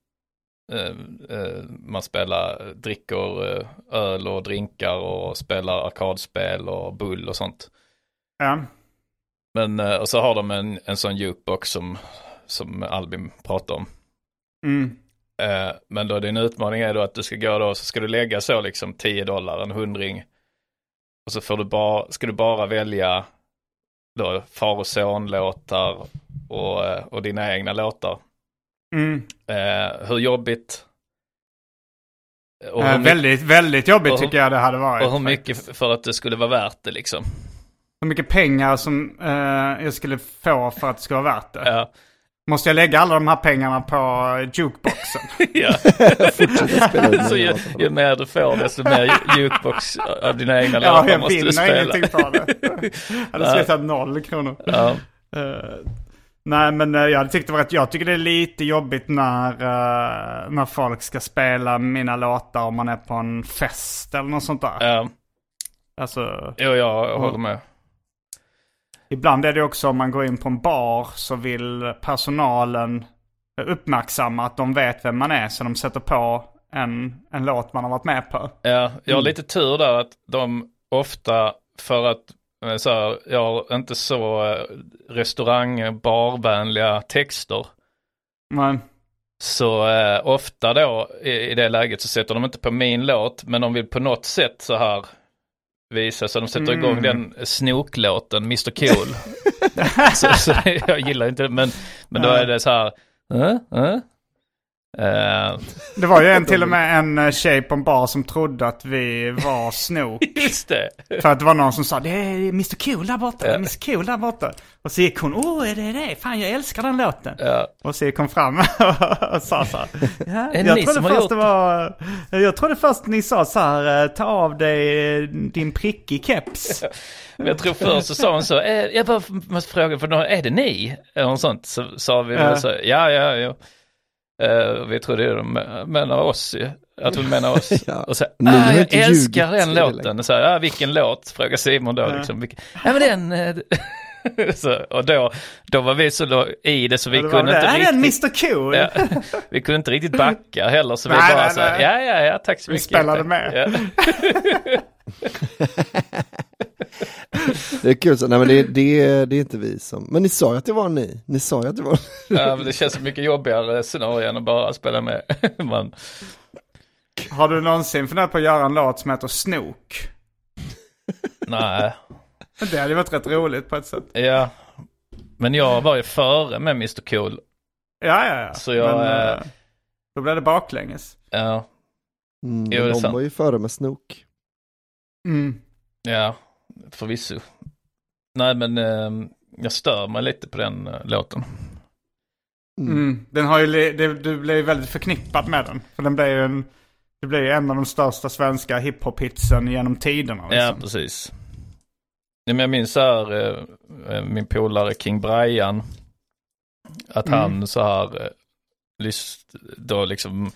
man dricker öl och drinkar och spelar arkadspel och bull och sånt. Ja. Men och så har de en sån jukebox som Albin pratar om. Men då din utmaning är då att du ska gå då, så ska du lägga så liksom $10, en 100. Och så ska du bara välja då far och son-låtar och dina egna låtar. Hur jobbigt? Och väldigt, väldigt jobbigt tycker jag det hade varit. Och hur mycket för att det skulle vara värt det liksom? Hur mycket pengar som jag skulle få för att det skulle vara värt det? Ja. Måste jag lägga alla de här pengarna på jukeboxen? Ja. Så ju mer du får, desto mer jukebox av dina egna låtar måste du spela. Ja, jag vinner ingenting på det. Jag hade slutat 0 kronor. Ja. Nej, men jag tycker det är lite jobbigt när folk ska spela mina låtar om man är på en fest eller något sånt där. Ja. Alltså, jo, jag håller med. Ibland är det också, om man går in på en bar så vill personalen uppmärksamma att de vet vem man är, så de sätter på en låt man har varit med på. Ja, jag har lite tur där att de ofta, för att så här, jag har inte så barvänliga texter. Men. Så ofta då i det läget så sätter de inte på min låt, men de vill på något sätt så här visa, så de sätter igång den snoklåten Mr. Cool. så jag gillar inte det, men då är det så här det var ju till och med en tjej på en bar som trodde att vi var Snook. Just det. För att det var någon som sa, det är Mr. Cool där borta, Mr. Cool där borta. Och så gick hon, är det? Fan, jag älskar den låten. Ja. Och så gick hon fram och sa så här. Jag trodde först ni sa så här, ta av dig din prickig keps. Men jag tror först så sa hon så, jag bara måste fråga, för är det ni? Eller något sånt, så sa vi så, ja. Vi trodde de menar oss, att hon menar oss. Ja. Och så, jag älskar den låten. Så, vilken låt? Frågar Simon då. Liksom. Ja, men den... Och då var vi så i det så vi kunde inte riktigt... Det är Mr. Cool! Ja, vi kunde inte riktigt backa heller, så vi bara så ja, tack så mycket. Vi spelade med. Ja. Det är kul så. Nej, men det är inte vi som... Men ni sa ju att det var ni. Ni sa ju att det var... Ja, men det känns så mycket jobbigare scenario än att bara spela med. Man... Har du någonsin funderat på att göra en låt som heter Snook? Nej. Det hade varit rätt roligt på ett sätt. Ja, men jag var ju före med Mr. Cool. Ja. Så jag... Men, då blev det baklänges. Ja. De var ju före med Snook. Ja, förvisso. Nej, men jag stör mig lite på den låten. Den har ju du blev väldigt förknippad med den. För den blev det blev ju en av de största svenska hiphop-hitsen genom tiderna. Liksom. Ja, precis. Ja, men jag minns här min polare King Brian, att han så här då liksom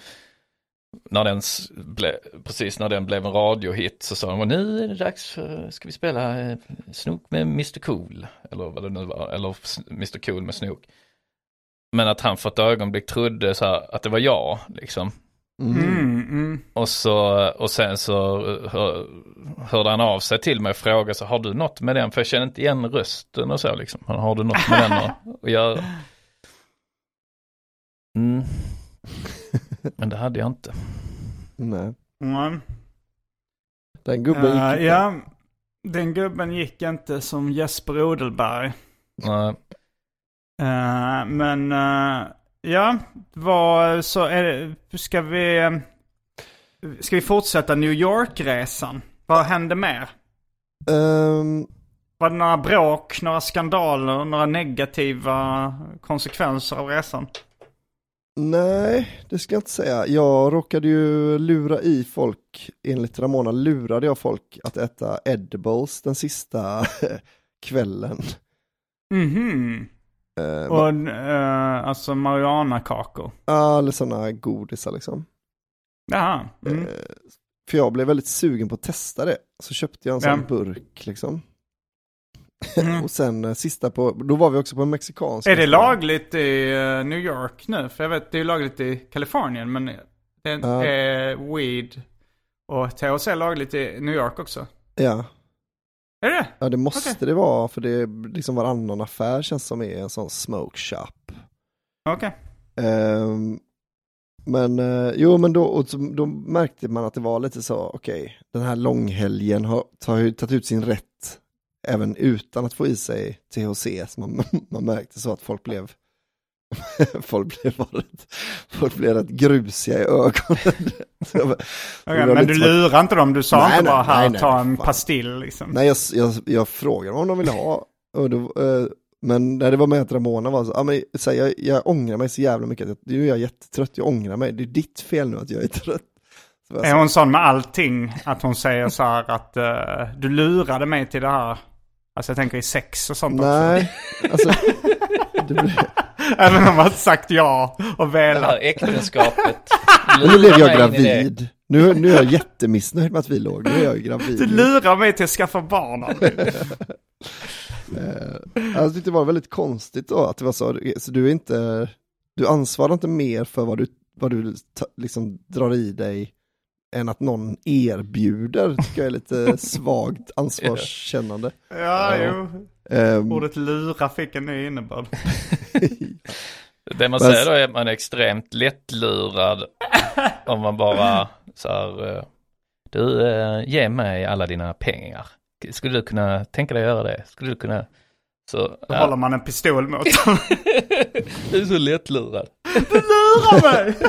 när den blev en radiohit så sa han, nu är det dags ska vi spela Snook med Mr. Cool eller vad det nu var, eller Mr. Cool med Snook. Men att han för ett ögonblick trodde så här, att det var jag liksom. Och sen så hörde han av sig till mig och frågade så, har du något med den? För jag känner inte igen rösten och så liksom. Har du något med den att göra? Men det hade jag inte. Nej. Mm. Den gubben gick inte. Ja, den gubben gick inte som Jesper Odelberg. Nej. Men ja, så är det, ska vi fortsätta New York-resan? Vad hände mer? Var det några bråk, några skandaler, några negativa konsekvenser av resan? Nej, det ska jag inte säga. Jag råkade ju lura i folk, enligt Ramona lurade jag folk att äta edibles den sista kvällen. Alltså marijuana-kakor. Ja, eller sådana godisar liksom. Jaha. För jag blev väldigt sugen på att testa det. Så köpte jag en sån burk liksom. Och sen sista då var vi också på en mexikansk. Är det lagligt i New York nu? För jag vet, det är lagligt i Kalifornien, men det är weed och THC är lagligt i New York också. Ja. Är det? Ja, det måste det vara, för det är liksom varannan affär känns som är en sån smoke shop. Okej. Men då märkte man att det var lite så, okej, den här långhelgen har tagit ut sin rätt även utan att få i sig THC. Så man märkte så att folk blev rätt grusiga i ögonen. Men du lurar inte dem, du sa inte bara här, ta en pastill liksom. Nej, jag frågade om de ville ha. Men när det var med att Ramona var så, jag ångrar mig så jävla mycket. Nu är jag jättetrött, jag ångrar mig. Det är ditt fel nu att jag är trött. Är hon sån med allting? Att hon säger så här att du lurade mig till det här? Alltså jag tänker i sex och sånt. Nej, också. Alltså även om man sagt ja och velat. Det här äktenskapet. Nu blev jag gravid. Nu är jag jättemissnöjd med att vi låg. Nu är jag gravid. Du lurar mig till att skaffa barn. Alltså det var väldigt konstigt då att det var så du ansvarar inte mer för vad du liksom drar i dig än att någon erbjuder, tycker jag är lite svagt ansvarskännande. Jo. Ordet lura fick en ny innebörd. Det man säger då är att man är extremt lättlurad om man bara så här, du ger mig alla dina pengar. Skulle du kunna tänka dig att göra det? Skulle du kunna... Så, då håller man en pistol mot dem. Du är så lättlurad. Du lurar mig!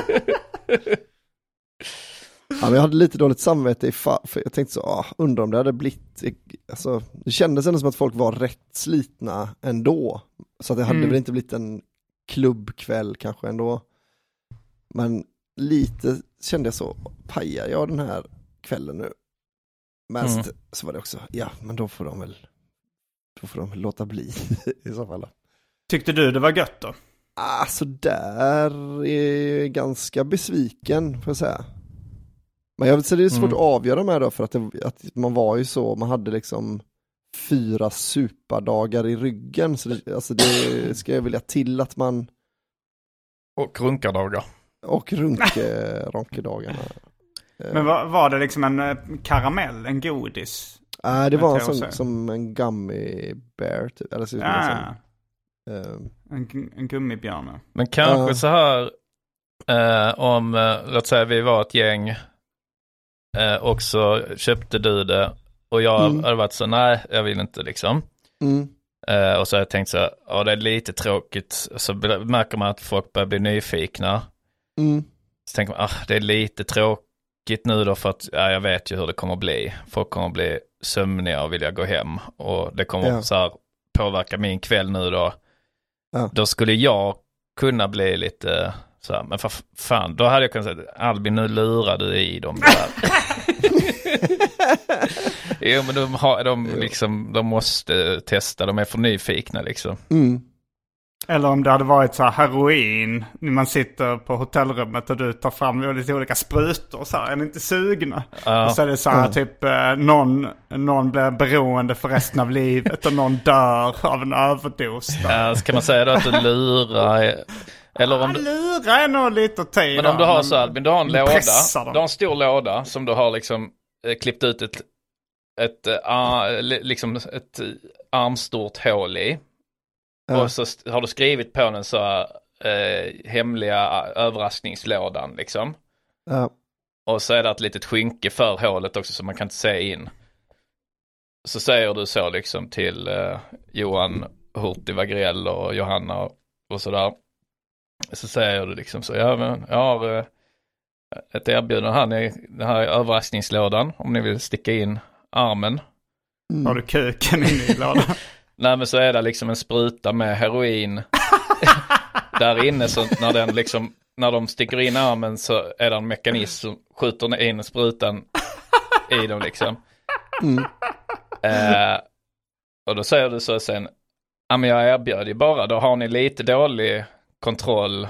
Ja, men jag hade lite dåligt samvete för jag tänkte så, undrar om det hade blivit, alltså, det kändes ändå som att folk var rätt slitna ändå, så att det hade väl inte blivit en klubbkväll kanske ändå, men lite kände jag så, pajar jag den här kvällen nu, men så var det också, men då får de låta bli i så fall. Tyckte du det var gött då? Alltså där är ganska besviken, får jag säga. Men jag vill säga det är svårt att avgöra med då, för att man var ju så, man hade liksom 4 superdagar i ryggen. Så det ska jag vilja till att man... Och runkardagar. Och ronkedagarna. Men var det liksom en karamell, en godis? Nej, det var som en gummy bear typ. Eller så en gummibjörn. Men kanske så här om, låt säga vi var ett gäng och så köpte du det och jag hade varit så, nej, jag vill inte liksom. Och så har jag tänkt så här, det är lite tråkigt. Så märker man att folk börjar bli nyfikna. Så tänker man, det är lite tråkigt nu då för att jag vet ju hur det kommer att bli. Folk kommer att bli sömniga och vilja gå hem. Och det kommer så här påverka min kväll nu då. Då skulle jag kunna bli lite så här, men för fan, då hade jag kunnat säga, Albin, nu lurar du i dem där. Jo, men de måste testa, de är för nyfikna liksom. Eller om det hade varit så här heroin, när man sitter på hotellrummet och du tar fram lite olika sprutor så här, är ni inte sugna? Och så är det så här typ någon blir beroende för resten av livet och någon dör av en överdos. Så kan man säga då att du lurar, eller om lurar är nog lite tid. Men om du har så här, du har en låda, du har en stor låda som du har liksom klippt ut ett armstort hål i. Och så har du skrivit på den så hemliga överraskningslådan liksom. Och så är det ett litet skynke för hålet också så man kan inte se in. Så säger du så liksom till Johan Hurtig Wagrell och Johanna och sådär. Så säger du liksom så, men jag har ett erbjudande här i den här överraskningslådan om ni vill sticka in armen. Har du kuken in i lådan? Nej, men så är det liksom en spruta med heroin där inne, så när de sticker in armen så är det en mekanism som skjuter in sprutan i dem liksom. Och då säger du så sen, men jag erbjöd ju bara, då har ni lite dålig kontroll.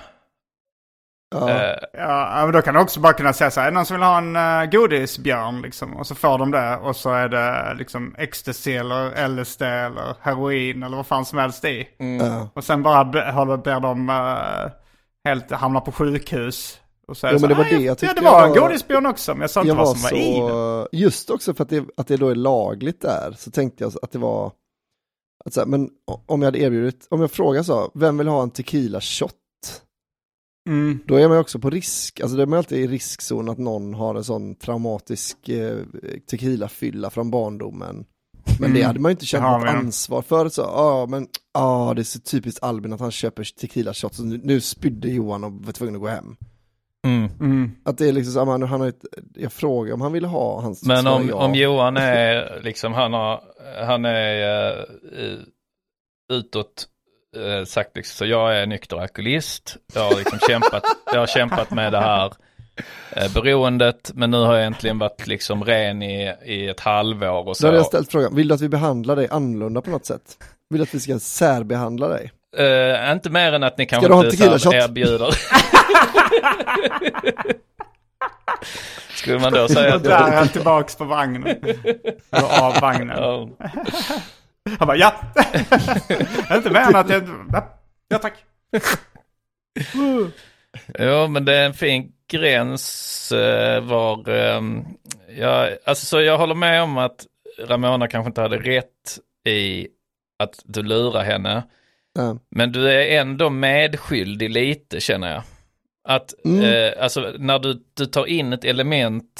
Men då kan du också bara kunna säga så här, är det någon som vill ha en godisbjörn liksom, och så får de det och så är det liksom ecstasy eller LSD eller heroin eller vad fan som helst i. Och sen bara ber de helt hamna på sjukhus och så, men det var det jag tyckte. Det var en godisbjörn också, men jag sa inte vad som var i den. Just också för att det då är lagligt där, så tänkte jag att det var att men om jag hade erbjudit, om jag frågar så, vem vill ha en tequila shot? Då är man också på risk, alltså det är man alltid i riskzon att någon har en sån traumatisk tequila-fylla från barndomen. Men det hade man ju inte känt något ansvar för. Så, det är så typiskt Albin att han köper tequila-shot, så nu spydde Johan och var tvungen att gå hem. Att det är liksom så, han har jag frågar om han vill ha hans. Men om Johan är liksom, han är utåt sagt liksom, så jag är nykter alkoholist. Jag har liksom kämpat med det här beroendet, men nu har jag äntligen varit liksom ren i ett halvår och så. Då har jag ställt frågan, vill du att vi behandlar dig annorlunda på något sätt? Vill du att vi ska särbehandla dig? Inte mer än att ni kanske inte så erbjuder. Skulle man då säga att där är han tillbaks på vagnen. Eller av vagnen. Han bara, inte mer än att ja tack. Ja, men det är en fin gräns så jag håller med om att Ramona kanske inte hade rätt i att du lurar henne. Men du är ändå medskyldig lite, känner jag. Att alltså när du tar in ett element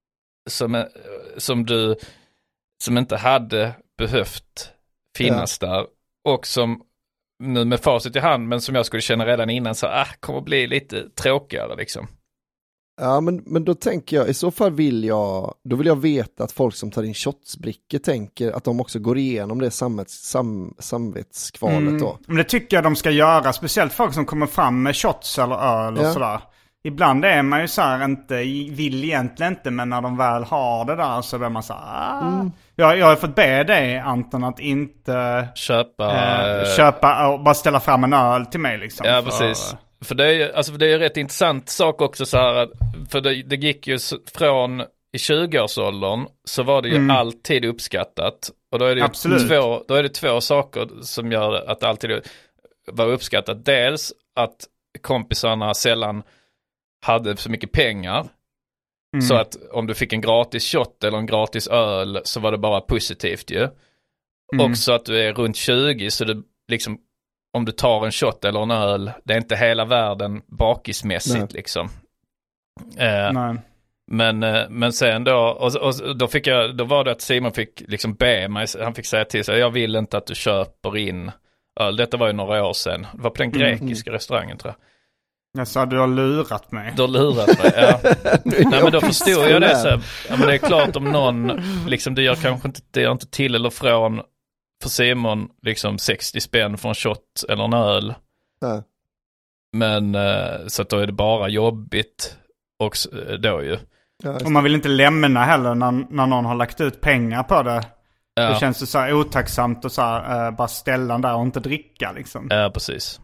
som inte hade behövt finnas där, och som nu med facit i hand, men som jag skulle känna redan innan så kommer att bli lite tråkigare liksom. Ja, men då tänker jag, i så fall vill jag veta att folk som tar in shotsbrickor tänker att de också går igenom det samvetskvalet då. Men det tycker jag de ska göra, speciellt folk som kommer fram med shots eller öl och sådär. Ibland är man ju så här vill egentligen inte, men när de väl har det där så är man så här, Jag har fått be dig, Anton, att inte köpa och bara ställa fram en öl till mig liksom. Ja, precis. För det är ju rätt intressant sak också så här, för det gick ju från i 20-årsåldern så var det ju alltid uppskattat, Och då är det Absolut. då är det två saker som gör att det alltid var uppskattat. Dels att kompisarna sällan hade så mycket pengar. Så att om du fick en gratis shot eller en gratis öl så var det bara positivt ju. Också att du är runt 20 så det liksom, om du tar en shot eller en öl, det är inte hela världen bakismässigt liksom. Nej. Men sen då och då var det att Simon fick liksom be mig, han fick säga till sig, jag vill inte att du köper in öl. Detta var ju några år sedan. Det var på den grekiska restaurangen tror jag. Jag sa du har lurat mig. Du har lurat mig, ja. Nej men då förstod jag det så här, ja, men det är klart om någon liksom, det gör inte till eller från för Simon liksom 60 spänn för en shot eller en öl. Ja. Men så att då är det bara jobbigt och då ju. Ja, och man vill inte lämna heller när någon har lagt ut pengar på det. Ja. Det känns ju så här otacksamt och så här, bara ställa den där och inte dricka liksom. Ja, precis.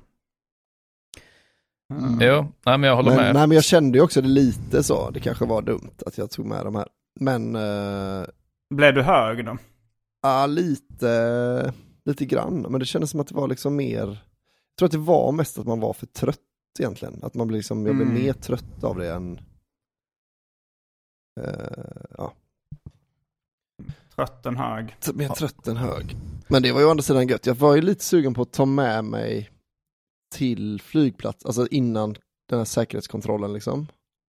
Jo, nej, men jag håller med. Nej, men jag kände ju också det lite så. Det kanske var dumt att jag tog med de här. Men... Blev du hög då? Ja, lite grann. Men det kändes som att det var liksom mer... Jag tror att det var mest att man var för trött egentligen. Att man blev liksom... Jag blev mer trött av det än... ja. Trött än hög. Mer trött än hög. Men det var ju å andra sidan gött. Jag var ju lite sugen på att ta med mig till flygplats. Alltså innan den här säkerhetskontrollen liksom.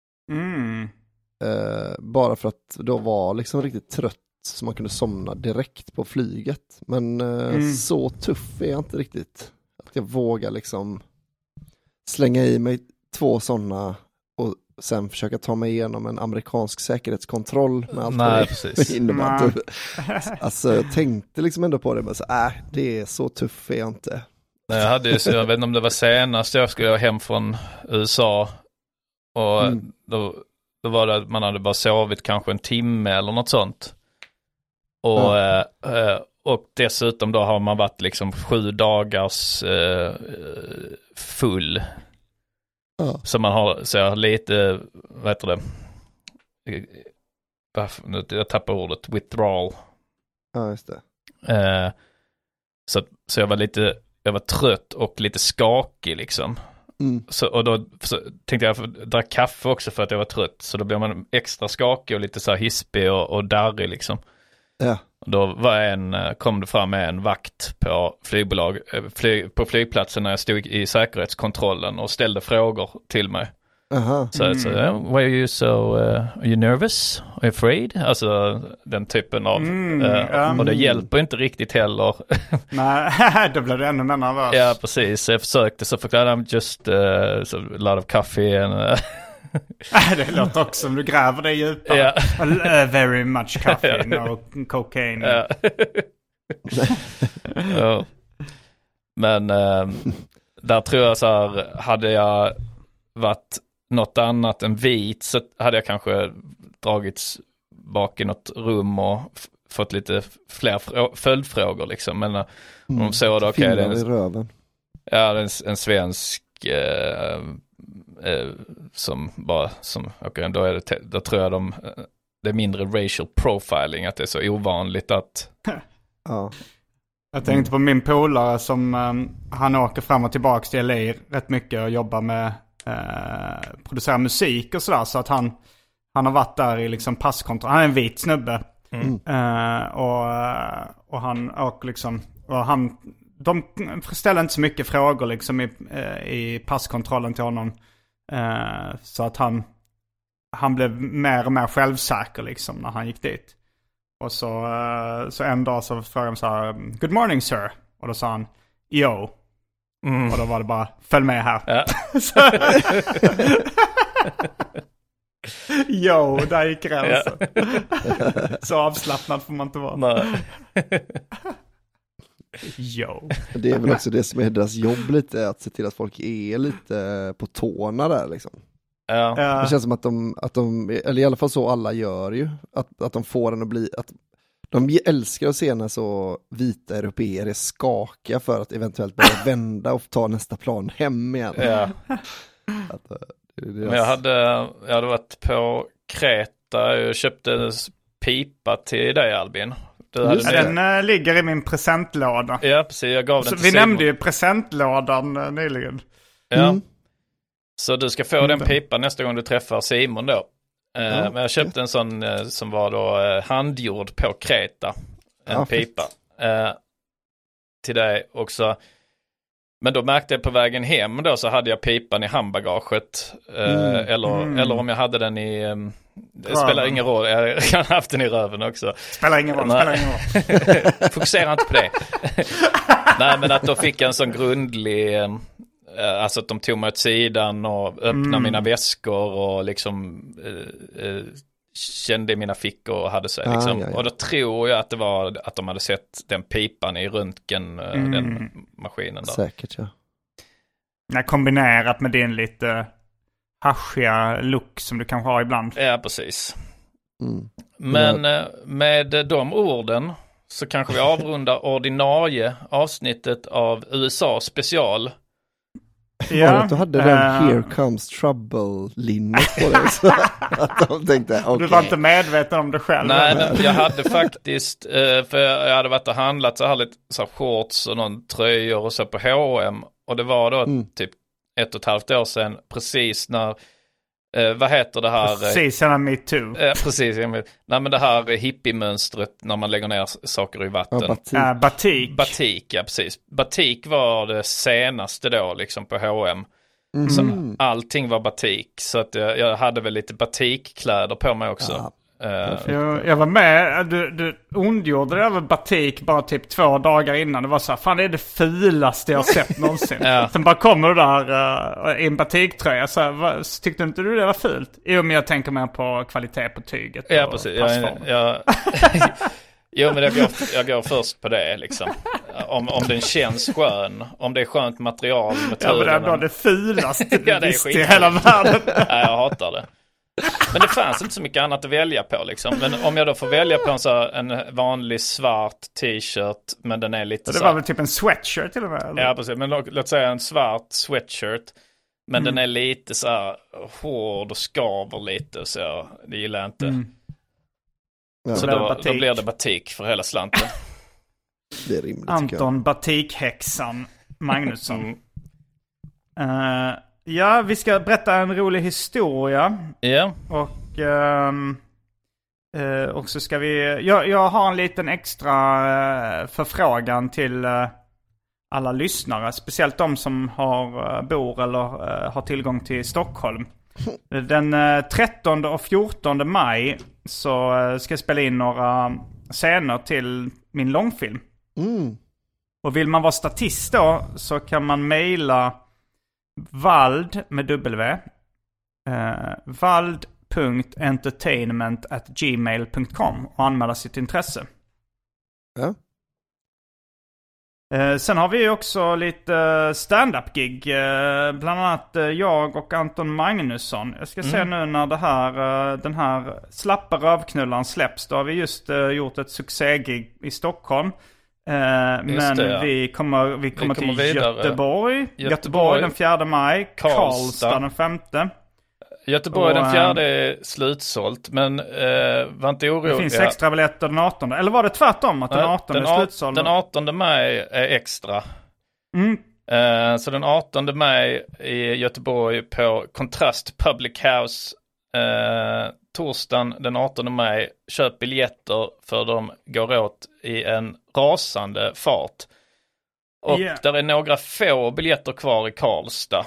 Bara för att då var liksom riktigt trött så man kunde somna direkt på flyget. Men så tuff är jag inte riktigt. Att jag vågar liksom slänga i mig 2 sådana och sen försöka ta mig igenom en amerikansk säkerhetskontroll med allt det innebär. Alltså jag tänkte liksom ändå på det, men så det är så tuff är jag inte. Jag hade ju, jag vet inte om det var senast jag skulle hem från USA och då var det att man hade bara sovit kanske en timme eller något sånt. Och dessutom då har man varit liksom 7 dagars full. Så man har så lite, vad heter det? Jag tappar ordet, withdrawal. Ja, just det. Så jag var trött och lite skakig liksom. Och då tänkte jag dra kaffe också för att jag var trött. Så då blev man extra skakig och lite så här hispig och darrig liksom. Ja. Då kom det fram en vakt på på flygplatsen när jag stod i säkerhetskontrollen och ställde frågor till mig. Så why are you are you nervous? Are you afraid? Alltså den typen av och det hjälper inte riktigt heller. Nej, då blir det ännu mer nervös. Ja, precis. Jag försökte så förklara I'm just a lot of coffee and det låter också som du gräver dig djupare. Very much coffee, no cocaine. Men där tror jag så här, hade jag varit något annat än vit så hade jag kanske dragits bak i något rum och fått lite fler följdfrågor liksom. Men om så då okej, det är en svensk då tror jag det är mindre racial profiling, att det är så ovanligt att Jag tänkte på min polare som han åker fram och tillbaka till LA rätt mycket och jobbar med producera musik och sådär, så att han har varit där i liksom passkontroll. Han är en vit snubbe och han åker liksom, och de ställer inte så mycket frågor liksom i passkontrollen till honom, så att han blev mer och mer självsäker liksom när han gick dit. Och så en dag så frågade de så här, good morning sir, och då sa han yo. Och då var det bara, följ med här. Jo, där gick gränsen. Så avslappnad får man inte vara. Nej. Jo. Det är väl också det som är deras jobb lite, att se till att folk är lite på tårna där liksom. Det känns som att de eller i alla fall så alla gör ju, att de får den att bli, att de älskar att se när så vita europeer är skakiga för att eventuellt börja vända och ta nästa plan hem igen. Men jag hade varit på Kreta, jag köpte en pipa till dig Albin. Den ligger i min presentlåda. Ja, precis. Jag gav den till vi Simon. nämnde ju presentlådan nyligen. Ja. Så du ska få den pipan nästa gång du träffar Simon då. Men jag köpte en sån som var då handgjord på Kreta. En pipa. Till dig också. Men då märkte jag på vägen hem då så hade jag pipan i handbagaget. Eller om jag hade den i... det spelar ingen roll. Jag kan ha haft den i röven också. Spelar ingen roll. Fokusera inte på det. Nej, men att då fick jag en sån grundlig... alltså att de tog mig åt sidan och öppnade mina väskor och liksom kände i mina fickor och hade sig liksom. Och då tror jag att det var att de hade sett den pipan i röntgen, den maskinen där. Säkert, ja. Kombinerat med din lite haschiga look som du kanske har ibland. Ja, precis. Men med de orden så kanske vi avrundar ordinarie avsnittet av USA special. Ja, du hade den Here Comes Trouble-linnet på dig. Så att de tänkte, okay. Du var inte medveten om det själv. Nej, men jag hade faktiskt, för jag hade varit och handlat så här lite så här shorts och någon tröjor och så på H&M. Och det var då typ 1,5 år sedan, precis när, vad heter det här? Precis när Me Too. Precis, nej men det här hippie-mönstret när man lägger ner saker i vatten. Batik. Batik, ja precis. Batik var det senaste då liksom på H&M. Så allting var batik. Så att jag hade väl lite batikkläder på mig också. Jag var med, du ondgjorde det över batik bara typ 2 dagar innan. Det var så här, fan det är det fulaste jag sett någonsin. Sen bara kommer du där i en batiktröja. Så tyckte inte du det var fult? Jo, men jag tänker mer på kvalitet på tyget. Ja, precis. Jo, men jag går först på det liksom. Om den känns skön. Om det är skönt material. Ja, men det är ändå det fulaste du visste i hela världen. Nej, jag hatar det. Men det fanns inte så mycket annat att välja på liksom. Men om jag då får välja på en vanlig svart t-shirt, men den är lite... Det var väl typ en sweatshirt till och med? Eller? Ja, precis. Men låt säga en svart sweatshirt. Men den är lite så här hård och skaver lite, så det gillar jag inte. Så då blir det batik för hela slanten. Det är rimligt. Anton Batikhäxan Magnusson. Ja, vi ska berätta en rolig historia. Ja. Och så ska vi... Jag har en liten extra förfrågan till alla lyssnare. Speciellt de som bor eller har tillgång till Stockholm. Den 13 och 14 maj så ska jag spela in några scener till min långfilm. Och vill man vara statist då så kan man mejla Vald med W vald.entertainment@gmail.com och anmäla sitt intresse. Ja. Sen har vi också lite stand-up-gig. Bland annat jag och Anton Magnusson. Jag ska se nu när den här Slappa rövknullan släpps. Då har vi just gjort ett succégig i Stockholm. Men vi kommer till vidare. Göteborg den 4 maj. Karlstad den 5. Göteborg den 4 är slutsålt, men var inte orolig. Det finns extra biljetter den 18. Eller var det tvärtom att den 18 är slutsåld? Den 18 maj är extra. Så den 18 maj i Göteborg på Kontrast Public House. Torsdagen den 18 maj. Köp biljetter för de går åt i en rasande fart. Och där är några få biljetter kvar i Karlstad.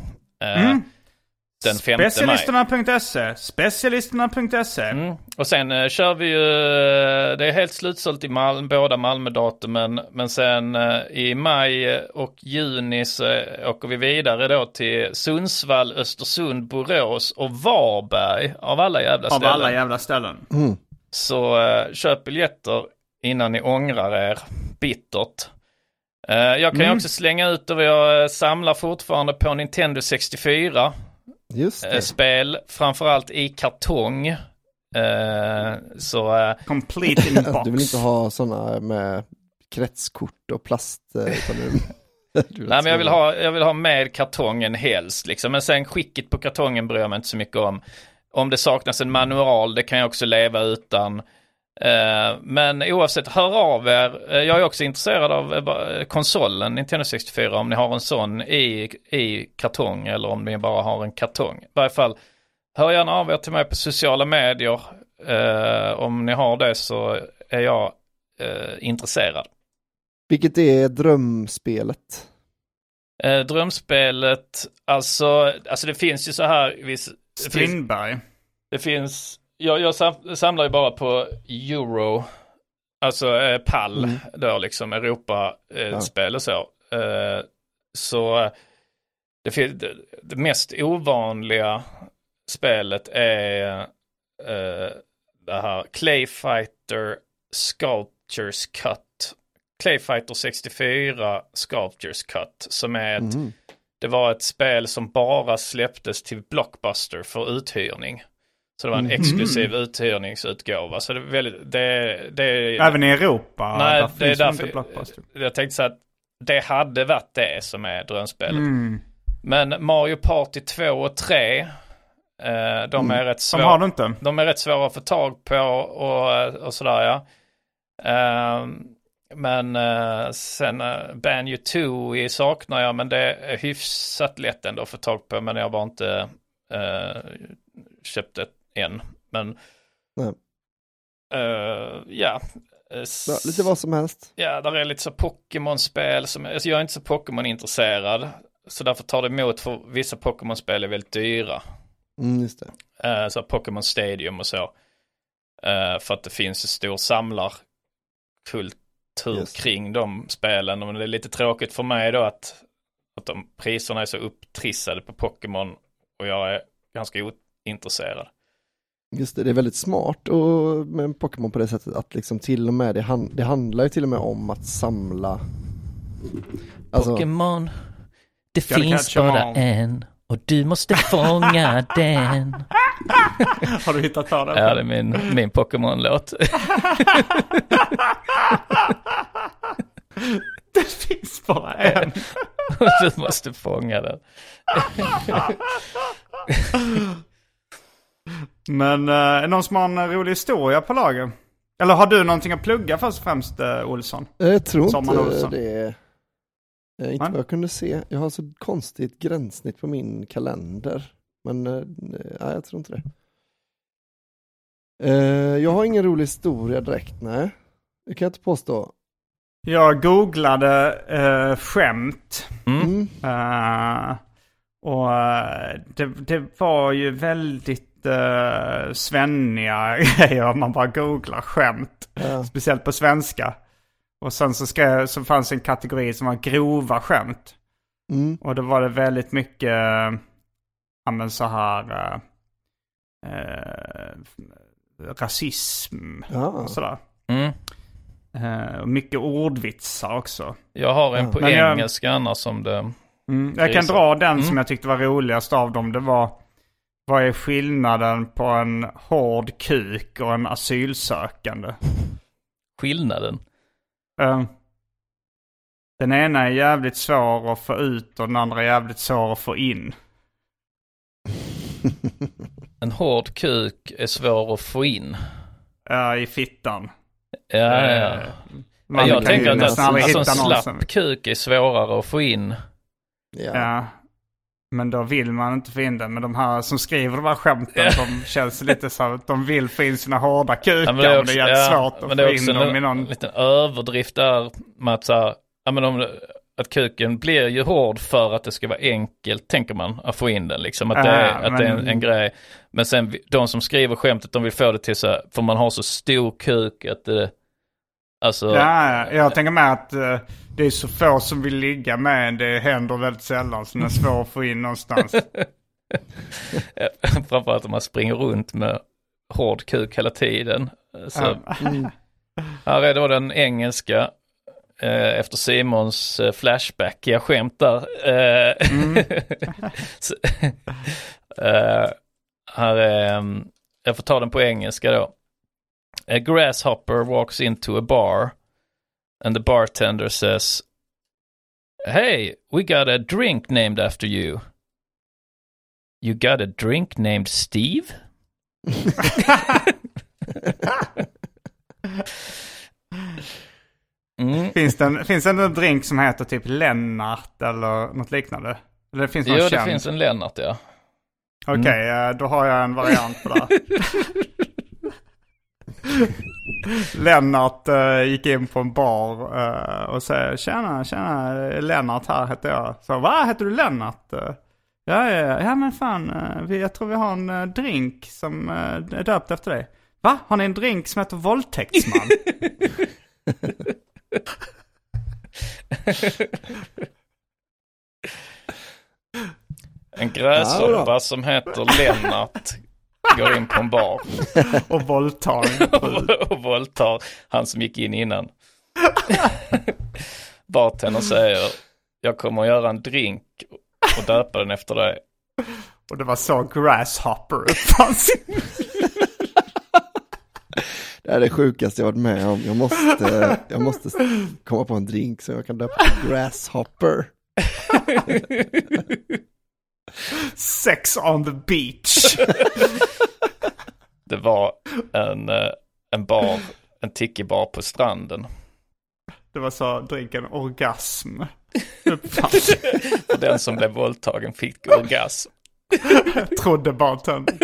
Den 5 maj. Specialisterna.se. Och sen kör vi ju, det är helt slutsålt i båda Malmö-datumen. Men sen i maj och juni så åker vi vidare då till Sundsvall, Östersund, Borås och Varberg av alla jävla ställen. Så köp biljetter innan ni ångrar er bittert. Jag kan ju också slänga ut och jag samlar fortfarande på Nintendo 64. Just det. Spel, framförallt i kartong. Complete in box. Du vill inte ha sådana med kretskort och plast utan Nej, men jag vill ha med kartongen helst liksom. Men sen skicket på kartongen bryr jag mig inte så mycket om. Om det saknas en manual, det kan jag också leva utan. Men oavsett, hör av er. Jag är också intresserad av konsolen Nintendo 64, om ni har en sån i kartong eller om ni bara har en kartong. I varje fall, hör gärna av er till mig på sociala medier. Om ni har det så är jag intresserad. Vilket är drömspelet? Drömspelet, alltså det finns ju så här... Strindberg. Det finns... Jag samlar ju bara på Euro, alltså PAL då liksom, Europa-spel och så. Så det mest ovanliga spelet är det här Clay Fighter Sculptures Cut. Clay Fighter 64 Sculptures Cut, som är det var ett spel som bara släpptes till Blockbuster för uthyrning. Så det var en exklusiv uthyrningsutgåva. Så det är väldigt, det är även i Europa? Nej, det är därför jag tänkte så att det hade varit det som är drömspelet. Men Mario Party 2 och 3 de är rätt svåra. De har du inte? De är rätt svåra att få tag på och sådär, ja. Men sen Banjo 2 saknar jag, men det är hyfsat lätt ändå att få tag på, men jag var inte köpt ett än. Men ja, lite vad som helst. Ja, där är lite så Pokémon-spel som, alltså jag är inte så Pokémon-intresserad, så därför tar det emot, för vissa Pokémon-spel är väldigt dyra. Just det. Så Pokémon Stadium och så. För att det finns en stor samlarkultur kring de spelen. Och det är lite tråkigt för mig då att de priserna är så upptrissade på Pokémon och jag är ganska ointresserad. Just det är väldigt smart och med Pokémon på det sättet att liksom till och med det handlar ju till och med om att samla Pokémon, det finns bara en och du måste fånga den. Har du hittat på det? Ja, det är min Pokémon-låt. Det finns bara en. Och du måste fånga den. Men någon som har en rolig historia på lager? Eller har du någonting att plugga först och främst, Olsson? Jag tror inte Olsson. det är... Inte vad jag kunde se. Jag har så konstigt gränssnitt på min kalender. Men nej, jag tror inte det. Jag har ingen rolig historia direkt, nej. Det kan jag inte påstå. Jag googlade skämt. Och det var ju väldigt svenniga grejer om man bara googlar skämt. Speciellt på svenska. Och sen så fanns en kategori som var grova skämt. Och då var det väldigt mycket så här rasism och sådär. Mycket ordvitsar också. Jag har en på engelska annars som det... Jag kan dra den som jag tyckte var roligast av dem. Det var: vad är skillnaden på en hård kuk och en asylsökande? Skillnaden? Den ena är jävligt svår att få ut och den andra är jävligt svår att få in. En hård kuk är svår att få in? Ja, i fittan. Ja. Jag tänker att en slapp kuk är svårare att få in. Ja. Men då vill man inte få in den. Men de här som skriver de här skämten, de känns lite så att de vill få in sina hårda kukar. Men det är jävligt svårt att få in dem i någon... En liten överdrift där med att, så här, att kuken blir ju hård för att det ska vara enkelt, tänker man, att få in den. Liksom, att det är en grej. Men sen de som skriver skämtet, de vill få det till så, för man har så stor kuk att det... Alltså... Ja, jag tänker med att det är så få som vill ligga med. Det händer väldigt sällan, så det är svårt att få in någonstans. Framförallt om man springer runt med hård kuk hela tiden. Så, här är då den engelska efter Simons flashback. Jag skämtar. Här är, jag får ta den på engelska då. A grasshopper walks into a bar and the bartender says, "Hey, we got a drink named after you." "You got a drink named Steve?" Finns det en drink som heter typ Lennart eller något liknande? Eller det finns någon det finns en Lennart, ja. Okej, då har jag en variant på det. Lennart gick in på en bar och säger tjena, Lennart här heter jag. Så, vad heter du Lennart? Ja men fan, jag tror vi har en drink som är döpt efter dig. Va? Har ni en drink som heter Våldtäktsman? En gräshoppa som heter Lennart går in på en bar och våldtar han som gick in innan. Bartendern säger, jag kommer att göra en drink och döpa den efter dig. Och det var så Grasshopper uppfanns. Det är det sjukaste jag varit med om. Jag måste komma på en drink så jag kan döpa till Grasshopper. Sex on the beach. Det var en tiki-bar på stranden. Det var så drinken orgasm. Och den som blev våldtagen fick orgasm. Trodde bartendern.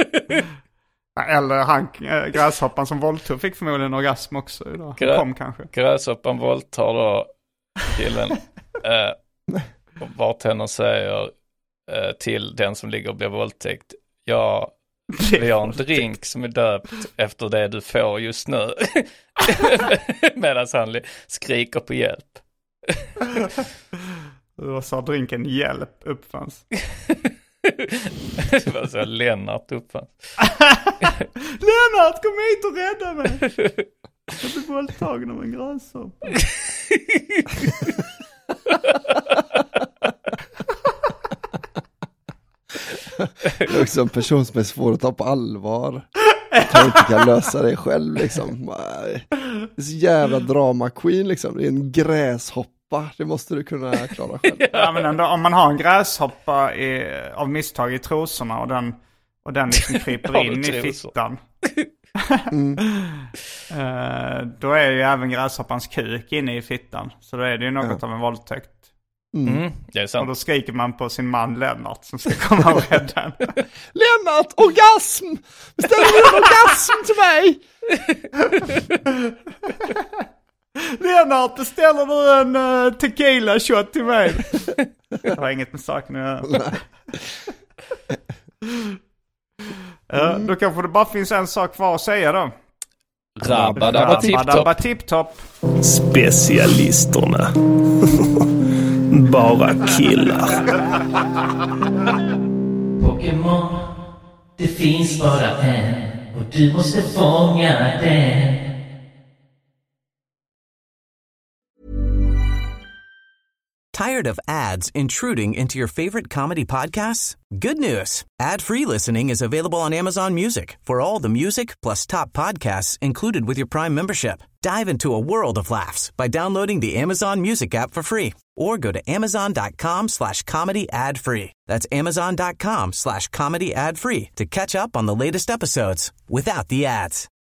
Eller gräshoppan som våldtog fick förmodligen orgasm också idag. Kom kanske. Gräshoppan våldtar då killen. Och bartendern säger till den som ligger och blir våldtäkt, vi har en drink som är döpt efter det du får just nu. Medan han skriker på hjälp. Då sa drinken hjälp uppfanns. Det var så Lennart uppfanns. Lennart, kom hit och rädda mig. Jag blir våldtagen av en gräshoppa. Det är också en person som är svår att ta på allvar. Jag inte kan lösa det själv liksom. Det är så jävla drama queen liksom. Det är en gräshoppa. Det måste du kunna klara själv. Ja, men ändå, om man har en gräshoppa av misstag i trosorna och den liksom kryper in i fittan. Då är ju även gräshoppans kuk inne i fittan. Så då är det ju något av en våldtäkt. Det är sant. Och då skriker man på sin man Lennart som ska komma och rädda en. Lennart, orgasm! Beställer du en orgasm till mig? Lennart, beställer du en tequila shot till mig? Det har inget med saken att göra. Då kanske det bara finns en sak kvar att säga då. Rabba tipptopp. Specialisterna. Bara killar. Pokémon, det finns bara en och du måste fånga den. Tired of ads intruding into your favorite comedy podcasts? Good news. Ad-free listening is available on Amazon Music for all the music plus top podcasts included with your Prime membership. Dive into a world of laughs by downloading the Amazon Music app for free or go to amazon.com/comedy ad-free. That's amazon.com/comedy ad-free to catch up on the latest episodes without the ads.